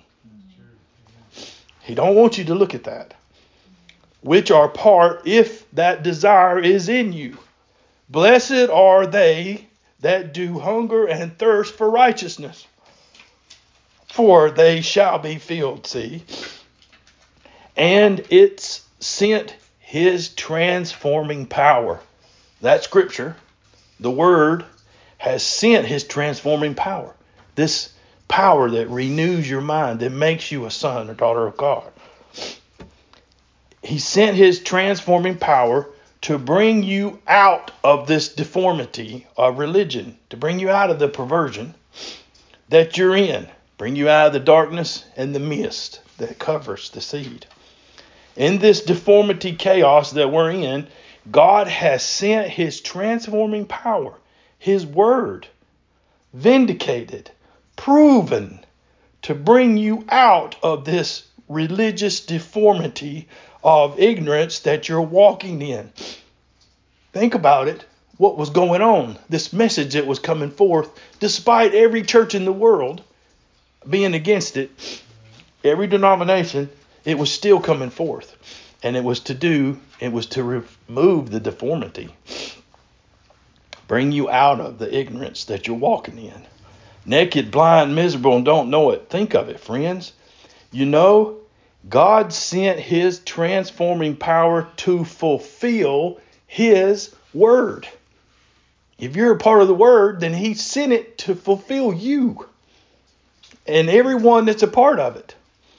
He don't want you to look at that. Which are part, if that desire is in you. Blessed are they that do hunger and thirst for righteousness, for they shall be filled. See? And it's sent his transforming power. That scripture, the word, has sent his transforming power. This power that renews your mind, that makes you a son or daughter of God. He sent his transforming power to bring you out of this deformity of religion, to bring you out of the perversion that you're in, bring you out of the darkness and the mist that covers the seed. In this deformity chaos that we're in, God has sent his transforming power, his word, vindicated, proven, to bring you out of this religious deformity of ignorance that you're walking in. Think about it. What was going on? This message that was coming forth, despite every church in the world being against it, every denomination, it was still coming forth. And it was to remove the deformity. Bring you out of the ignorance that you're walking in. Naked, blind, miserable, and don't know it. Think of it, friends. You know, God sent his transforming power to fulfill his word. If you're a part of the word, then he sent it to fulfill you and everyone that's a part of it.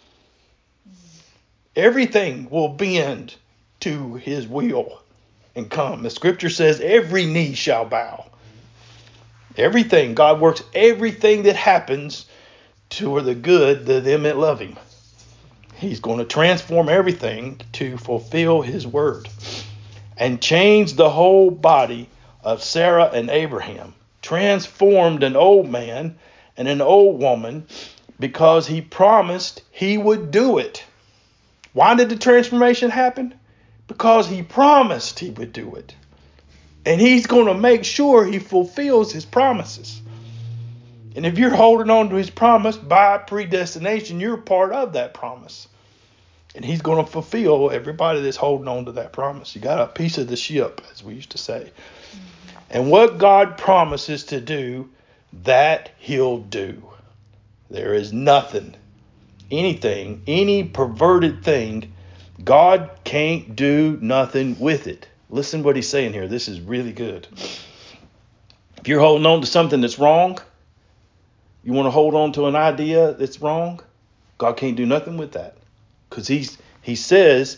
Everything will bend to his will and come. The scripture says every knee shall bow. Everything, God works everything that happens to the good to them that love him. He's going to transform everything to fulfill his word and change the whole body of Sarah and Abraham. Transformed an old man and an old woman because he promised he would do it. Why did the transformation happen? Because he promised he would do it. And he's going to make sure he fulfills his promises. And if you're holding on to his promise by predestination, you're part of that promise. And he's going to fulfill everybody that's holding on to that promise. You got a piece of the ship, as we used to say. And what God promises to do, that he'll do. There is nothing, anything, any perverted thing, God can't do nothing with it. Listen what he's saying here. This is really good. If you're holding on to something that's wrong, you want to hold on to an idea that's wrong, God can't do nothing with that. Because he says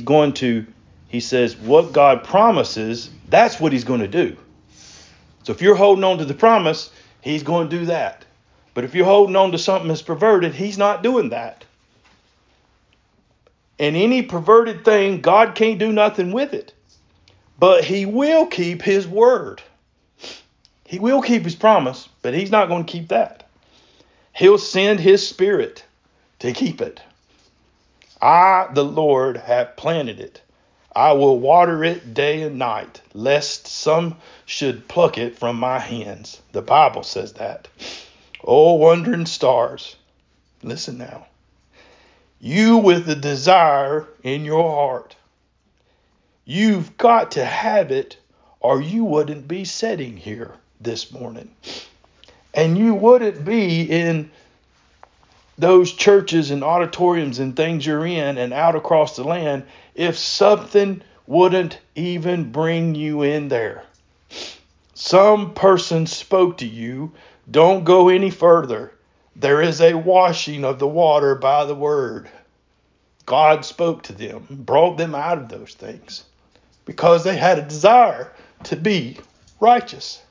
what God promises, that's what he's going to do. So if you're holding on to the promise, he's going to do that. But if you're holding on to something that's perverted, he's not doing that. And any perverted thing, God can't do nothing with it. But he will keep his word. He will keep his promise, but he's not going to keep that. He'll send his spirit to keep it. I, the Lord, have planted it. I will water it day and night, lest some should pluck it from my hands. The Bible says that. Oh, wandering stars, listen now. You with the desire in your heart, you've got to have it, or you wouldn't be sitting here this morning. And you wouldn't be in those churches and auditoriums and things you're in and out across the land if something wouldn't even bring you in there. Some person spoke to you, don't go any further. There is a washing of the water by the word. God spoke to them, brought them out of those things because they had a desire to be righteous.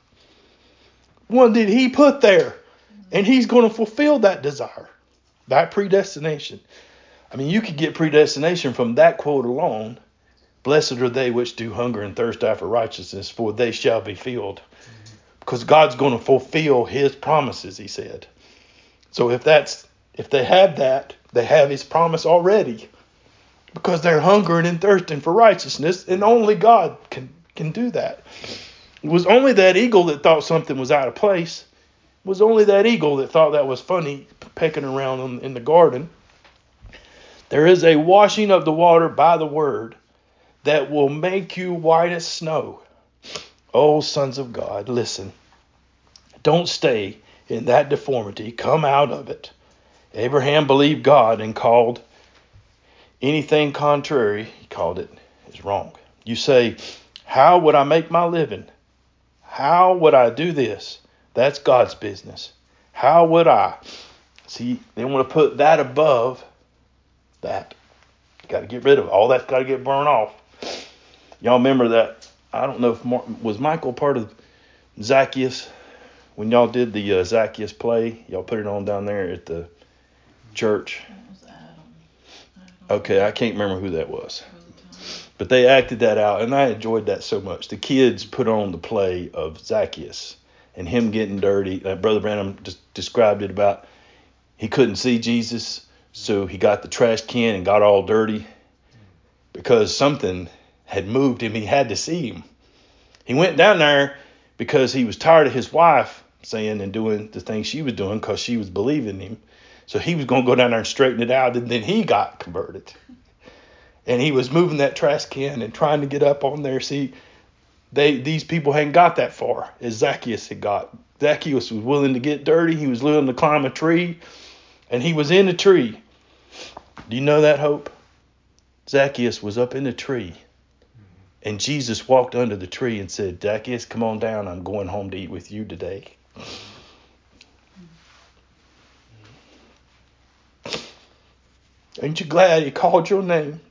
One that he put there, and he's going to fulfill that desire, that predestination. I mean, you could get predestination from that quote alone. Blessed are they which do hunger and thirst after righteousness, for they shall be filled. Because God's going to fulfill his promises, he said. So if they have that, they have his promise already. Because they're hungering and thirsting for righteousness, and only God can do that. It was only that eagle that thought something was out of place. It was only that eagle that thought that was funny, pecking around in the garden. There is a washing of the water by the word that will make you white as snow. Oh, sons of God, listen. Don't stay in that deformity. Come out of it. Abraham believed God and called anything contrary, he called it, is wrong. You say, how would I make my living? How would I do this? That's God's business. How would I? See, they want to put that above that. You got to get rid of it. All that's got to get burned off. Y'all remember that? I don't know if was Michael part of Zacchaeus when y'all did the Zacchaeus play. Y'all put it on down there at the church. That was Adam. Okay, I can't remember who that was. But they acted that out, and I enjoyed that so much. The kids put on the play of Zacchaeus and him getting dirty. Brother Branham just described it about he couldn't see Jesus, so he got the trash can and got all dirty because something had moved him. He had to see him. He went down there because he was tired of his wife saying and doing the things she was doing because she was believing him. So he was going to go down there and straighten it out, and then he got converted. And he was moving that trash can and trying to get up on there. See, these people hadn't got that far as Zacchaeus had got. Zacchaeus was willing to get dirty. He was willing to climb a tree, and he was in a tree. Do you know that, Hope? Zacchaeus was up in the tree, and Jesus walked under the tree and said, Zacchaeus, come on down. I'm going home to eat with you today. Ain't you glad he called your name?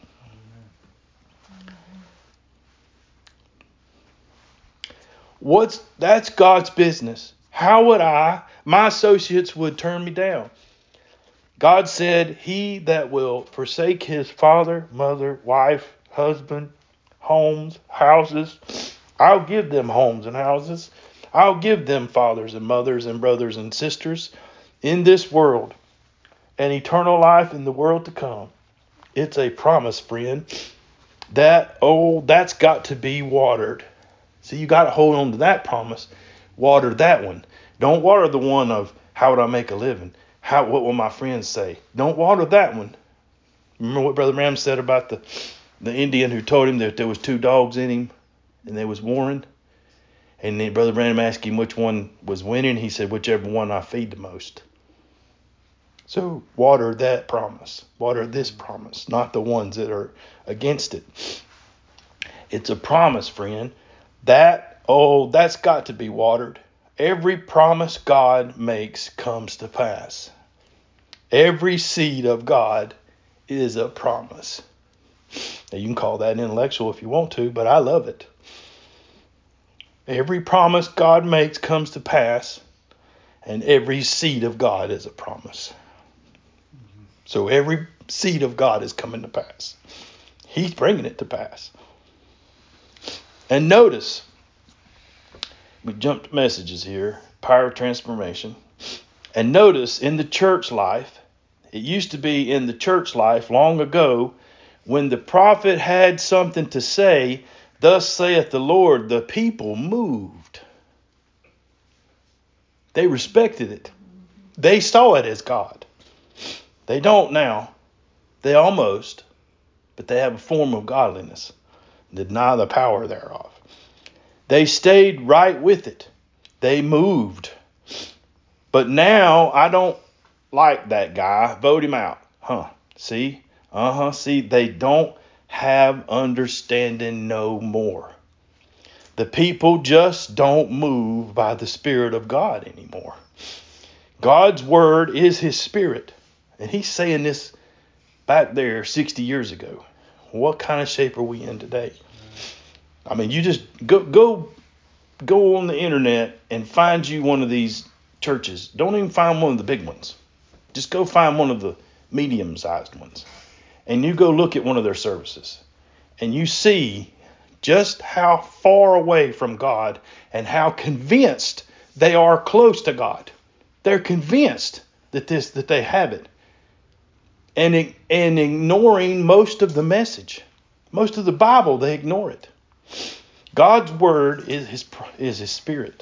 That's God's business. How would my associates would turn me down? God said, he that will forsake his father, mother, wife, husband, homes, houses, I'll give them homes and houses. I'll give them fathers and mothers and brothers and sisters in this world and eternal life in the world to come. It's a promise, friend. That's got to be watered. So you got to hold on to that promise. Water that one. Don't water the one of how would I make a living? What will my friends say? Don't water that one. Remember what Brother Ram said about the Indian who told him that there was 2 dogs in him and they was warring? And then Brother Ram asked him which one was winning. He said, whichever one I feed the most. So water that promise. Water this promise, not the ones that are against it. It's a promise, friend. That's got to be watered. Every promise God makes comes to pass. Every seed of God is a promise. Now you can call that intellectual if you want to, but I love it. Every promise God makes comes to pass, and every seed of God is a promise. So every seed of God is coming to pass. He's bringing it to pass. And notice, we jumped messages here, power of transformation. And notice in the church life, it used to be in the church life long ago, when the prophet had something to say, thus saith the Lord, the people moved. They respected it. They saw it as God. They don't now. They almost, but they have a form of godliness. Deny the power thereof. They stayed right with it. They moved. But now I don't like that guy. Vote him out. See? See, they don't have understanding no more. The people just don't move by the Spirit of God anymore. God's word is his Spirit. And he's saying this back there 60 years ago. What kind of shape are we in today? I mean, you just go on the internet and find you one of these churches. Don't even find one of the big ones. Just go find one of the medium-sized ones. And you go look at one of their services. And you see just how far away from God and how convinced they are close to God. They're convinced that they have it. And ignoring most of the message. Most of the Bible, they ignore it. God's word is his Spirit.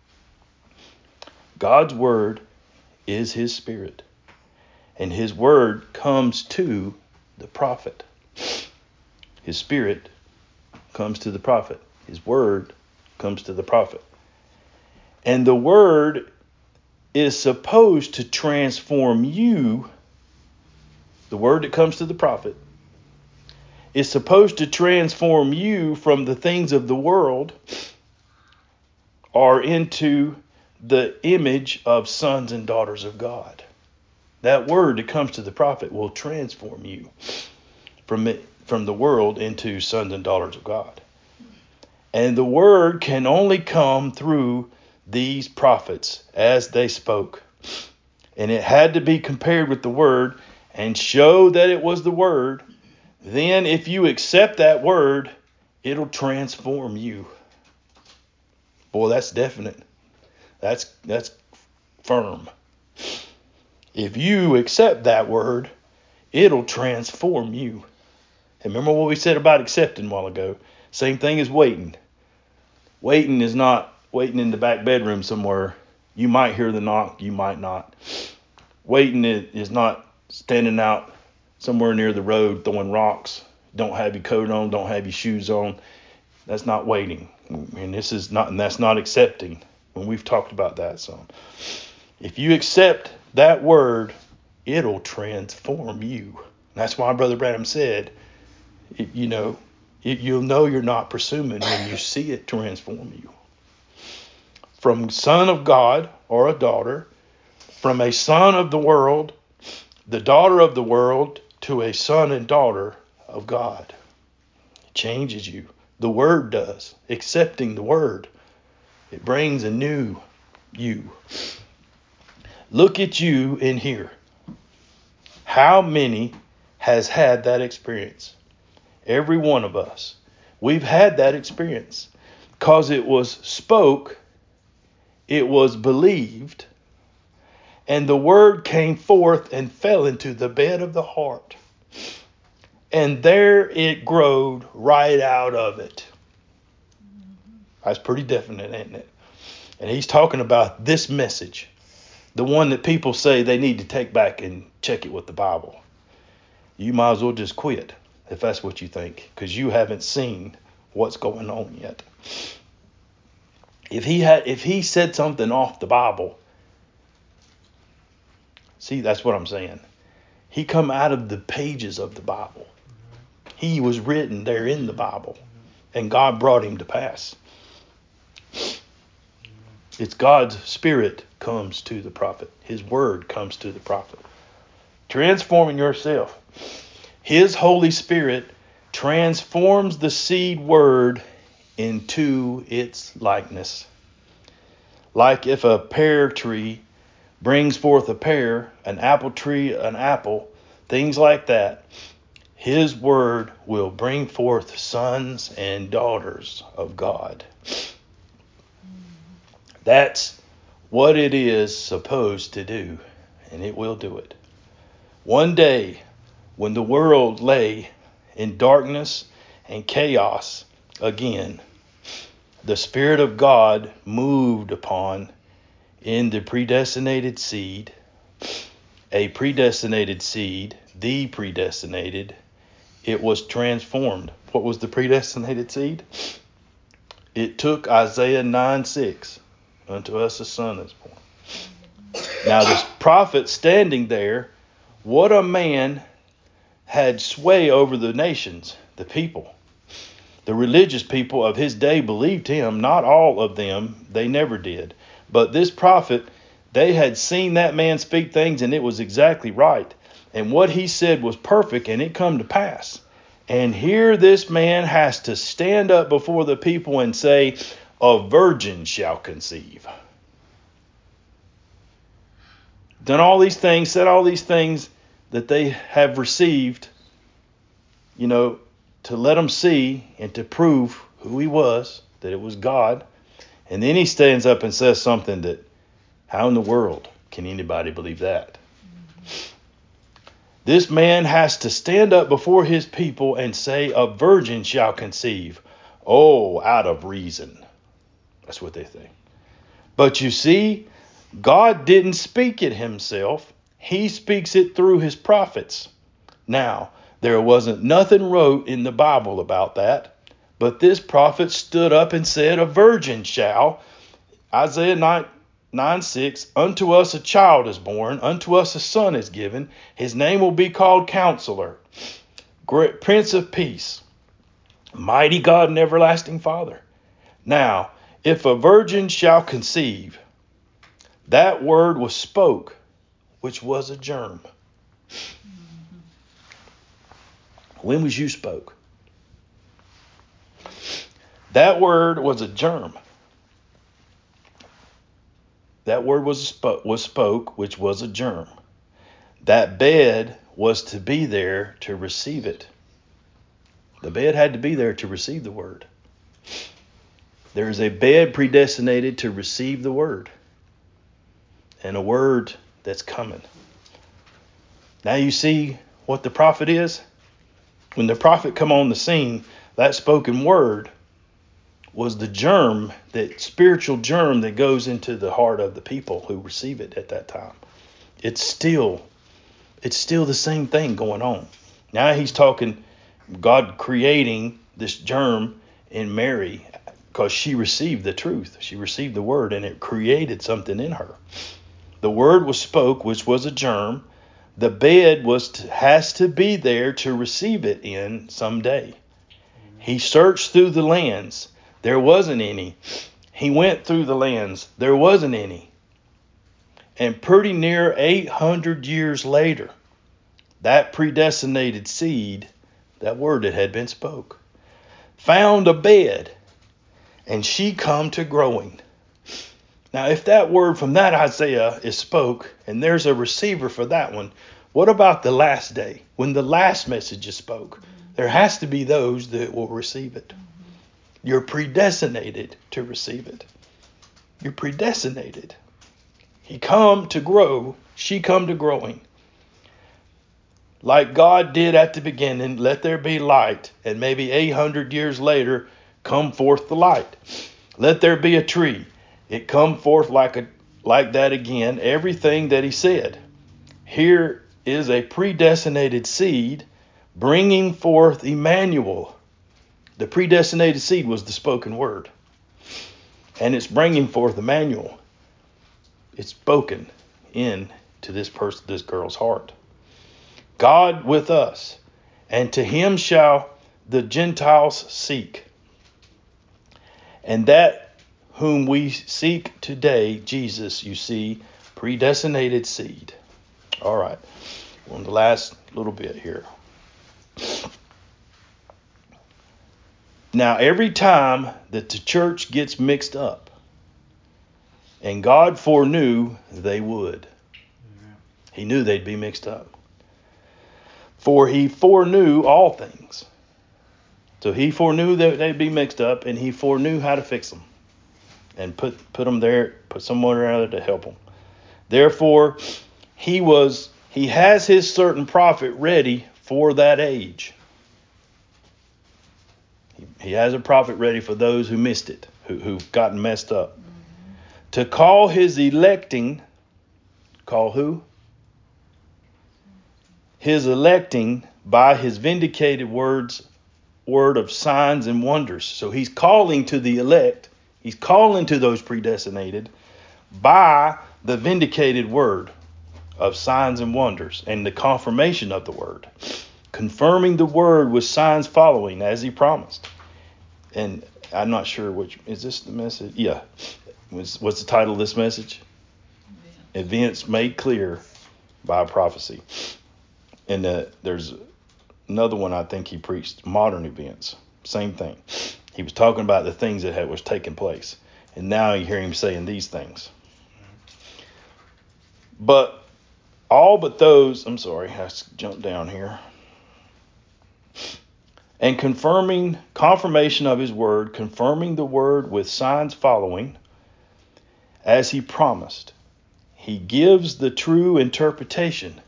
God's word is his Spirit. And his word comes to the prophet. His Spirit comes to the prophet. His word comes to the prophet. And the word is supposed to transform you. The word that comes to the prophet is supposed to transform you from the things of the world or into the image of sons and daughters of God. That word that comes to the prophet will transform you from from the world into sons and daughters of God. And the word can only come through these prophets as they spoke. And it had to be compared with the word and show that it was the word. Then if you accept that word, it'll transform you. Boy, that's definite. That's firm. If you accept that word, it'll transform you. And remember what we said about accepting a while ago. Same thing as waiting. Waiting is not waiting in the back bedroom somewhere. You might hear the knock, you might not. Waiting is not standing out somewhere near the road throwing rocks. Don't have your coat on, don't have your shoes on. That's not waiting. And that's not accepting. When we've talked about that some. If you accept that word, it'll transform you. That's why Brother Branham said, you'll know you're not presuming when you see it transform you. From son of God or a daughter, from a son of the world, the daughter of the world, to a son and daughter of God. It changes you. The word does. Accepting the word. It brings a new you. Look at you in here. How many has had that experience? Every one of us. We've had that experience. Because it was spoke, it was believed, and the word came forth and fell into the bed of the heart. And there it growed right out of it. That's pretty definite, ain't it? And he's talking about this message. The one that people say they need to take back and check it with the Bible. You might as well just quit if that's what you think, because you haven't seen what's going on yet. If he said something off the Bible, see, that's what I'm saying. He come out of the pages of the Bible. He was written there in the Bible, and God brought him to pass. It's God's Spirit comes to the prophet. His word comes to the prophet. Transforming yourself. His Holy Spirit transforms the seed word into its likeness. Like if a pear tree brings forth a pear, an apple tree, an apple, things like that, His word will bring forth sons and daughters of God. That's what it is supposed to do, and it will do it. One day, when the world lay in darkness and chaos again, the Spirit of God moved upon in the predestinated seed, a predestinated seed, the predestinated, it was transformed. What was the predestinated seed? It took Isaiah 9:6. Unto us a son is born. Now this prophet standing there, what a man had sway over the nations, the people. The religious people of his day believed him. Not all of them, they never did. But this prophet, they had seen that man speak things and it was exactly right. And what he said was perfect and it come to pass. And here this man has to stand up before the people and say, a virgin shall conceive. Done all these things, said all these things that they have received, to let them see and to prove who he was, that it was God. And then he stands up and says something that, how in the world can anybody believe that? This man has to stand up before his people and say, a virgin shall conceive. Oh, out of reason. That's what they think. But you see, God didn't speak it himself. He speaks it through his prophets. Now, there wasn't nothing wrote in the Bible about that. But this prophet stood up and said, a virgin shall. Isaiah 9:6, unto us a child is born, unto us a son is given. His name will be called Counselor, Great Prince of Peace, Mighty God and Everlasting Father. Now, if a virgin shall conceive, that word was spoke, which was a germ. When was you spoke? That word was a germ. That word was spoke, which was a germ. That bed was to be there to receive it. The bed had to be there to receive the word. There is a bed predestinated to receive the word. And a word that's coming. Now you see what the prophet is? When the prophet come on the scene, that spoken word was the germ, that spiritual germ that goes into the heart of the people who receive it at that time. It's still the same thing going on. Now he's talking God creating this germ in Mary because she received the truth. She received the word and it created something in her. The word was spoke, which was a germ. The bed has to be there to receive it in someday. He searched through the lands. There wasn't any. He went through the lands. There wasn't any. And pretty near 800 years later, that predestinated seed, that word that had been spoke, found a bed, and she come to growing. Now, if that word from that Isaiah is spoke, and there's a receiver for that one, what about the last day, when the last message is spoke? There has to be those that will receive it. You're predestinated to receive it. You're predestinated. He come to grow, she come to growing. Like God did at the beginning, let there be light, and maybe 800 years later, come forth the light. Let there be a tree. It come forth like that again, everything that he said. Here is a predestinated seed bringing forth Emmanuel. The predestinated seed was the spoken word. And it's bringing forth Emmanuel. It's spoken into this girl's heart. God with us, and to him shall the Gentiles seek. And that whom we seek today, Jesus, you see, predestinated seed. All right, on the last little bit here. Now, every time that the church gets mixed up, and God foreknew they would. He knew they'd be mixed up. For he foreknew all things. So he foreknew that they'd be mixed up, and he foreknew how to fix them. And put them there, put someone around there to help them. Therefore, he has his certain prophet ready for that age. He has a prophet ready for those who missed it, who've gotten messed up. Mm-hmm. To call his electing, call who? His electing by his vindicated word of signs and wonders. So he's calling to the elect. He's calling to those predestinated by the vindicated word of signs and wonders and the confirmation of the word. Confirming the word with signs following as he promised. And I'm not sure which, is this the message? Yeah. What's the title of this message? Events made clear by prophecy. And there's another one I think he preached, modern events. Same thing. He was talking about the things that was taking place. And now you hear him saying these things. But all but those, I'm sorry, I jumped down here. And confirmation of his word, confirming the word with signs following, as he promised. He gives the true interpretation.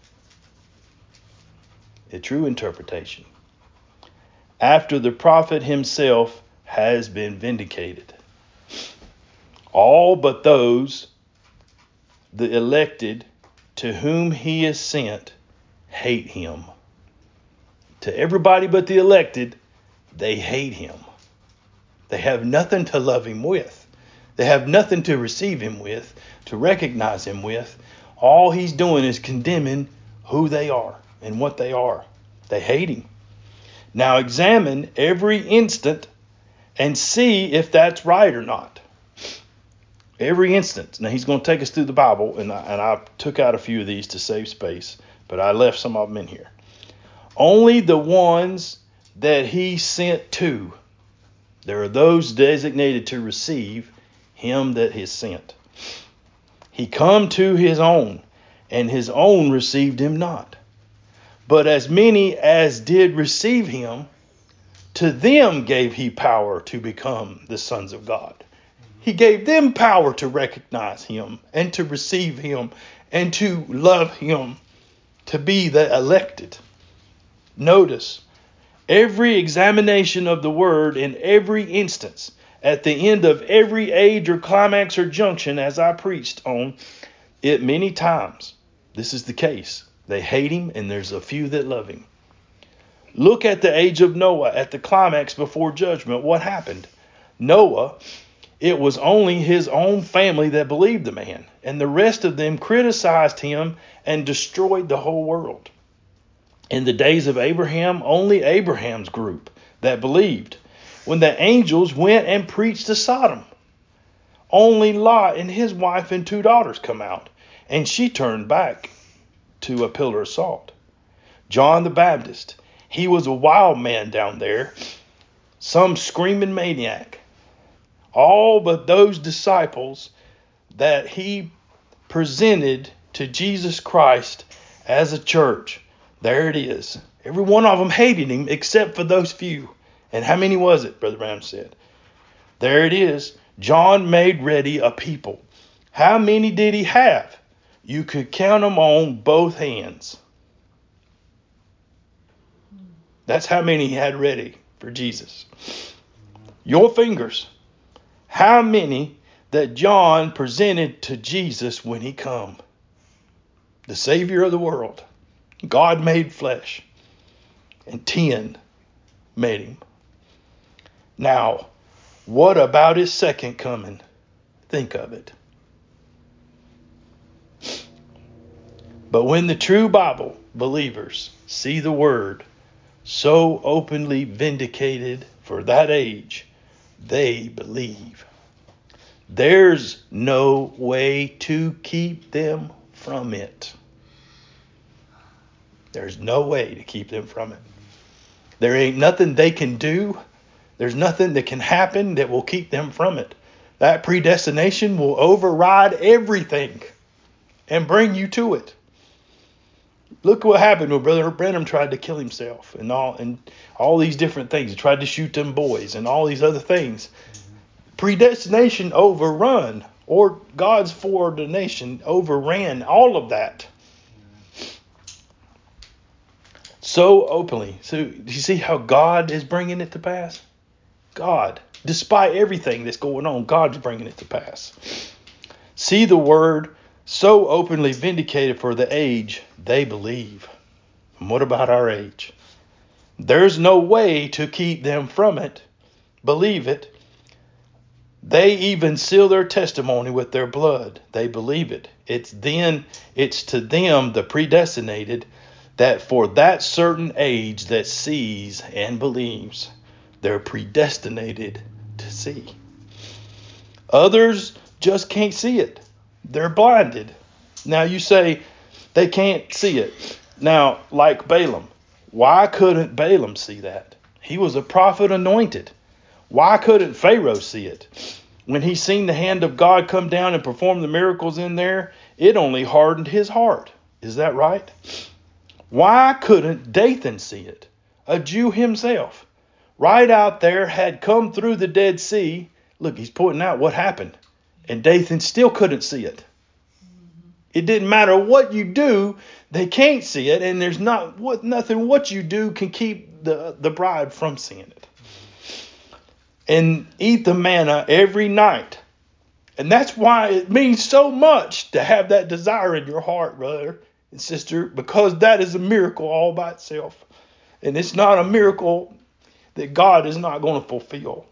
A true interpretation. After the prophet himself has been vindicated. All but those, the elected, to whom he is sent, hate him. To everybody but the elected, they hate him. They have nothing to love him with. They have nothing to receive him with, to recognize him with. All he's doing is condemning who they are and what they are. They hate him. Now examine every instant and see if that's right or not. Every instant. Now he's going to take us through the Bible, and I took out a few of these to save space, but I left some of them in here. Only the ones that he sent to. There are those designated to receive him that he sent. He come to his own, and his own received him not. But as many as did receive him, to them gave he power to become the sons of God. He gave them power to recognize him and to receive him and to love him, to be the elected. Notice, every examination of the word in every instance, at the end of every age or climax or junction, as I preached on it many times, this is the case. They hate him, and there's a few that love him. Look at the age of Noah at the climax before judgment. What happened? Noah, it was only his own family that believed the man, and the rest of them criticized him and destroyed the whole world. In the days of Abraham, only Abraham's group that believed. When the angels went and preached to Sodom, only Lot and his wife and 2 daughters come out, and she turned back to a pillar of salt. John the Baptist, he was a wild man down there, some screaming maniac. All but those disciples that he presented to Jesus Christ as a church. There it is. Every one of them hated him except for those few. And how many was it, Brother Brown said? There it is. John made ready a people. How many did he have? You could count them on both hands. That's how many he had ready for Jesus. Your fingers. How many that John presented to Jesus when he come? The Savior of the world. God made flesh. And 10 made him. Now, what about his second coming? Think of it. But when the true Bible believers see the word so openly vindicated for that age, they believe. There's no way to keep them from it. There's no way to keep them from it. There ain't nothing they can do. There's nothing that can happen that will keep them from it. That predestination will override everything and bring you to it. Look what happened when Brother Branham tried to kill himself and all these different things. He tried to shoot them boys and all these other things. Predestination overrun, or God's foreordination overran all of that. So openly. So do you see how God is bringing it to pass? God, despite everything that's going on, God's bringing it to pass. See the word so openly vindicated for the age they believe. And what about our age? There's no way to keep them from it. Believe it. They even seal their testimony with their blood. They believe it. It's to them, the predestinated, that for that certain age that sees and believes, they're predestinated to see. Others just can't see it. They're blinded. Now you say they can't see it. Now, like Balaam, why couldn't Balaam see that? He was a prophet anointed. Why couldn't Pharaoh see it? When he seen the hand of God come down and perform the miracles in there, it only hardened his heart. Is that right? Why couldn't Dathan see it? A Jew himself, right out there, had come through the Dead Sea. Look, he's pointing out what happened. And Dathan still couldn't see it. It didn't matter what you do, they can't see it. And there's nothing what you do can keep the bride from seeing it. And eat the manna every night. And that's why it means so much to have that desire in your heart, brother and sister, because that is a miracle all by itself. And it's not a miracle that God is not going to fulfill.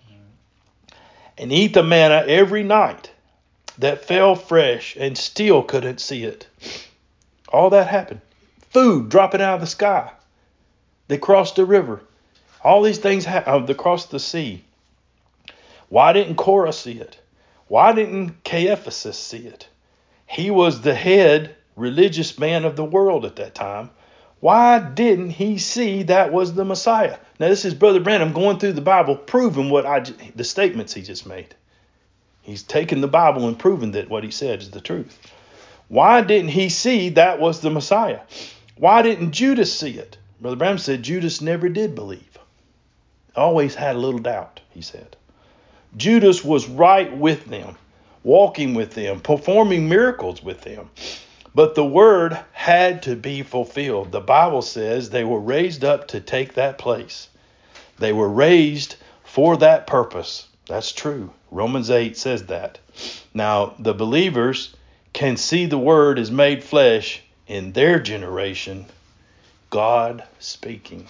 And eat the manna every night that fell fresh and still couldn't see it. All that happened. Food dropping out of the sky. They crossed the river. All these things happened. They crossed the sea. Why didn't Korah see it? Why didn't Caiaphas see it? He was the head religious man of the world at that time. Why didn't he see that was the Messiah? Now this is Brother Branham going through the Bible, proving the statements he just made. He's taken the Bible and proven that what he said is the truth. Why didn't he see that was the Messiah? Why didn't Judas see it? Brother Branham said Judas never did believe. Always had a little doubt, he said. Judas was right with them, walking with them, performing miracles with them. But the word had to be fulfilled. The Bible says they were raised up to take that place. They were raised for that purpose. That's true. Romans 8 says that. Now, the believers can see the word is made flesh in their generation, God speaking.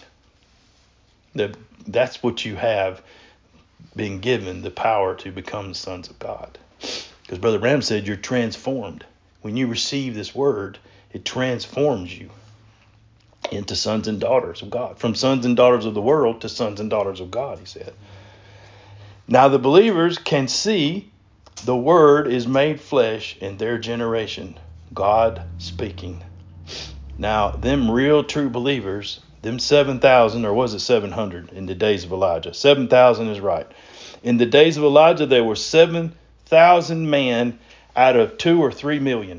That's what you have been given, the power to become the sons of God. Because Brother Branham said you're transformed. When you receive this word, it transforms you into sons and daughters of God. From sons and daughters of the world to sons and daughters of God, he said. Now the believers can see the word is made flesh in their generation, God speaking. Now, them real true believers, them 7,000, or was it 700 in the days of Elijah? 7,000 is right. In the days of Elijah, there were 7,000 men out of 2 or 3 million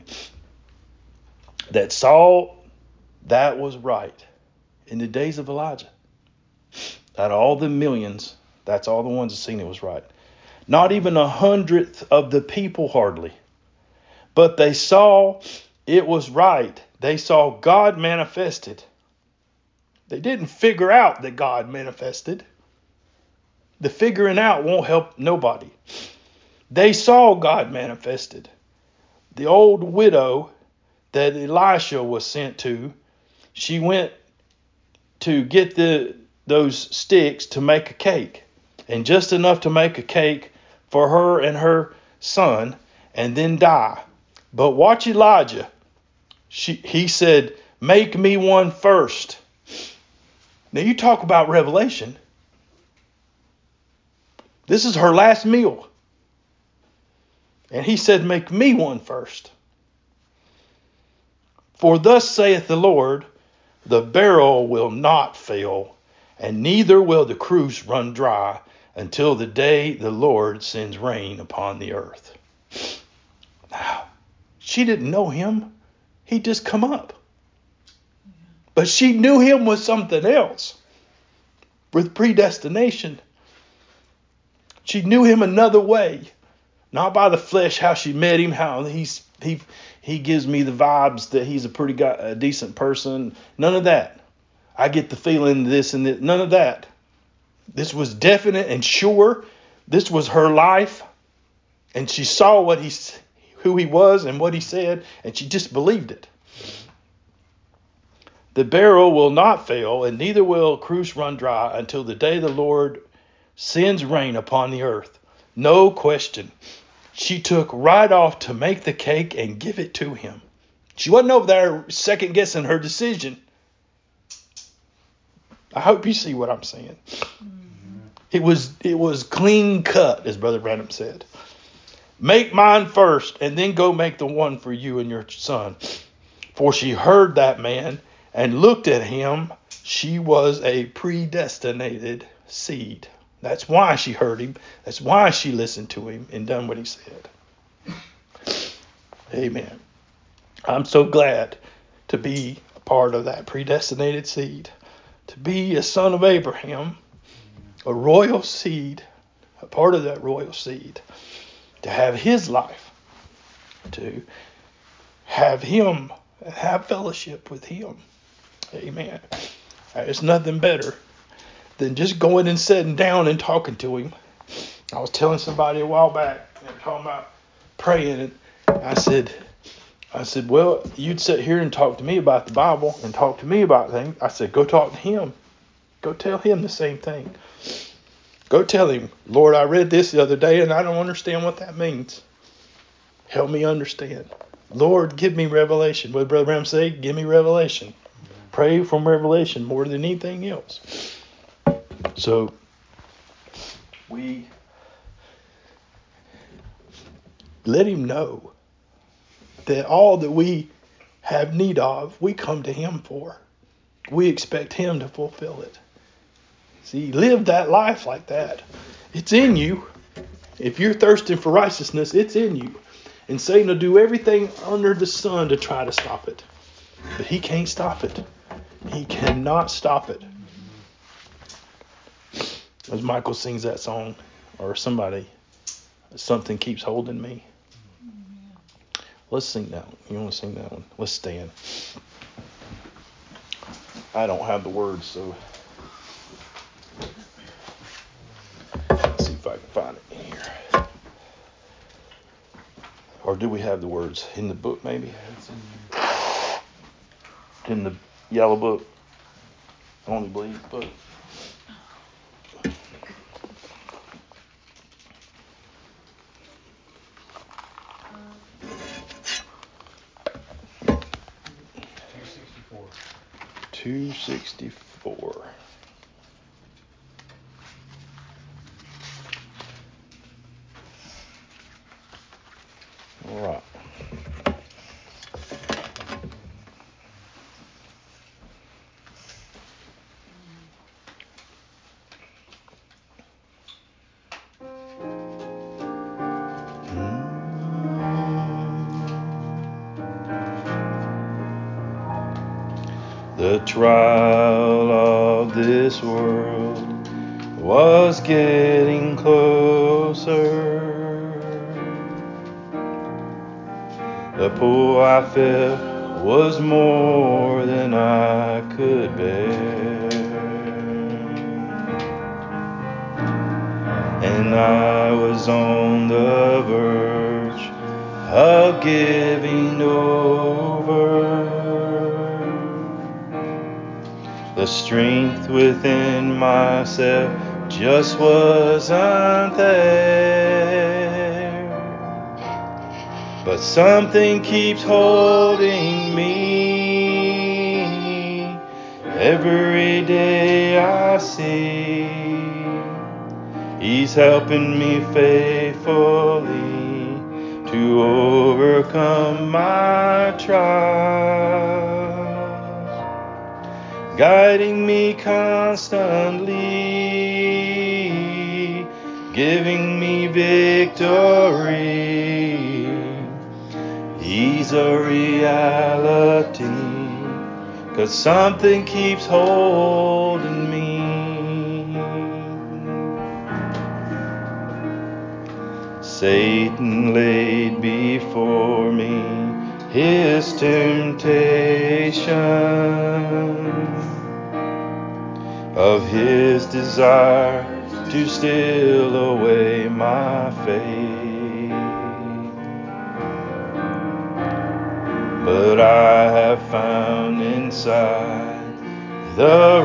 that saw that was right. In the days of Elijah, out of all the millions, that's all the ones that seen it was right. Not even 100th of the people hardly. But they saw it was right. They saw God manifested. They didn't figure out that God manifested. The figuring out won't help nobody. They saw God manifested. The old widow that Elisha was sent to, she went to get those sticks to make a cake. And just enough to make a cake for her and her son and then die. But watch Elijah. He said, make me one first. Now you talk about revelation. This is her last meal. And he said, make me one first. For thus saith the Lord, the barrel will not fail, and neither will the cruse run dry until the day the Lord sends rain upon the earth. Now, she didn't know him. He'd just come up. But she knew him with something else. With predestination. She knew him another way. Not by the flesh, how she met him, how he gives me the vibes that he's a decent person. None of that. I get the feeling this and that. None of that. This was definite and sure. This was her life. And she saw who he was and what he said, and she just believed it. The barrel will not fail, and neither will cruse run dry until the day the Lord sends rain upon the earth. No question. She took right off to make the cake and give it to him. She wasn't over there second guessing her decision. I hope you see what I'm saying. Mm-hmm. It was clean cut, as Brother Branham said. Make mine first, and then go make the one for you and your son. For she heard that man and looked at him. She was a predestinated seed. That's why she heard him. That's why she listened to him and done what he said. Amen. I'm so glad to be a part of that predestinated seed. To be a son of Abraham, a royal seed, a part of that royal seed. To have his life. To have him, have fellowship with him. Amen. There's nothing better than just going and sitting down and talking to him. I was telling somebody a while back, they were talking about praying, and I said, well, you'd sit here and talk to me about the Bible and talk to me about things. I said, go talk to him. Go tell him the same thing. Go tell him, Lord, I read this the other day and I don't understand what that means. Help me understand. Lord, give me revelation. What did Brother Branham say? Give me revelation. Pray from revelation more than anything else. So, we let him know that all that we have need of, we come to him for. we expect Him to fulfill it. See, live that life like that. It's in you. If you're thirsting for righteousness, it's in you. And Satan will do everything under the sun to try to stop it. But he can't stop it. He cannot stop it. As Michael sings that song, or somebody, something keeps holding me. Let's sing that one. You want to sing that one? Let's stand. I don't have the words, so let's see if I can find it in here. Or do we have the words in the book, maybe? In the yellow book. Only Bleed book. $264. All right. The trial of this world was getting closer. The pull I felt was more than I could bear, and I was on the verge of giving over. The strength within myself just wasn't there. But something keeps holding me. Every day I see He's helping me faithfully to overcome my trials, guiding me constantly, giving me victory. He's a reality, 'cause something keeps holding me. Satan laid before me his temptation of his desire to steal away my faith. But I have found inside the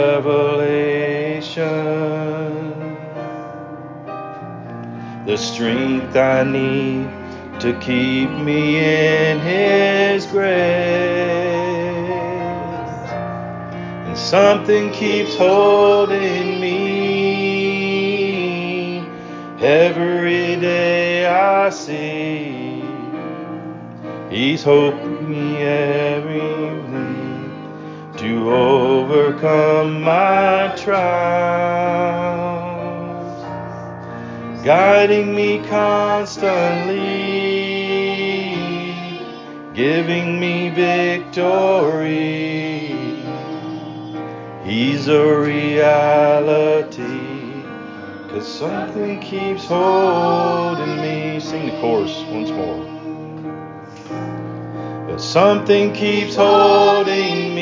revelation, the strength I need to keep me in His grace. And something keeps holding me. Every day I see He's helping me every week to overcome my trials, guiding me constantly, giving me victory. He's a reality, 'cause something keeps holding me. Sing the chorus once more. But something keeps holding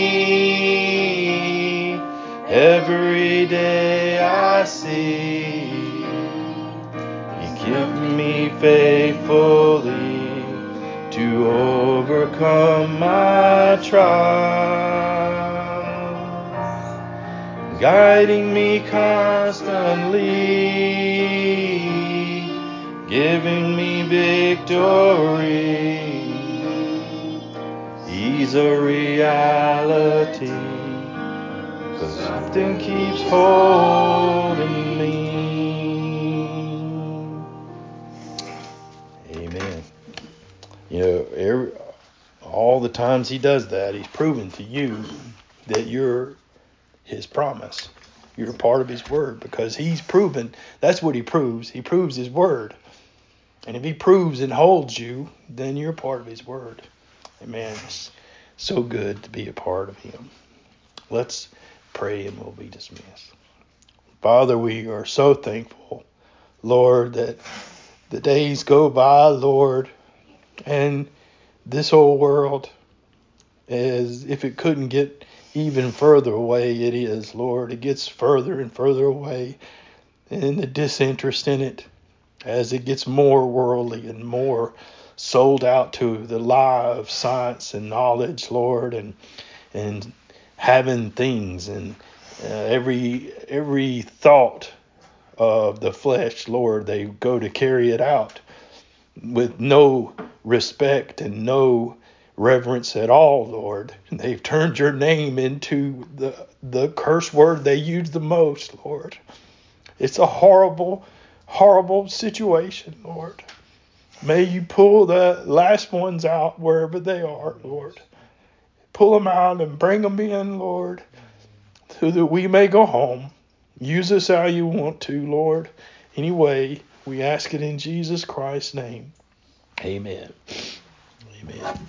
me. Every day I see He keeps me faithfully to overcome my trials, guiding me constantly, giving me victory. He's a reality, 'cause something keeps holding me. Amen. You know, all the times He does that, He's proven to you that you're his promise. You're a part of his word, because he's proven. That's what he proves. He proves his word. And if he proves and holds you, then you're a part of his word. Amen. It's so good to be a part of him. Let's pray and we'll be dismissed. Father, we are so thankful, Lord, that the days go by, Lord, and this whole world, as if it couldn't get even further away, it is, Lord. It gets further and further away, and the disinterest in it, as it gets more worldly and more sold out to the lie of science and knowledge, Lord, and having things, and every thought of the flesh, Lord, they go to carry it out with no respect and no reverence at all, Lord. They've turned your name into the curse word they use the most, Lord. It's a horrible, horrible situation, Lord. May you pull the last ones out wherever they are, Lord. Pull them out and bring them in, Lord, so that we may go home. Use us how you want to, Lord. Anyway, we ask it in Jesus Christ's name. Amen. Amen.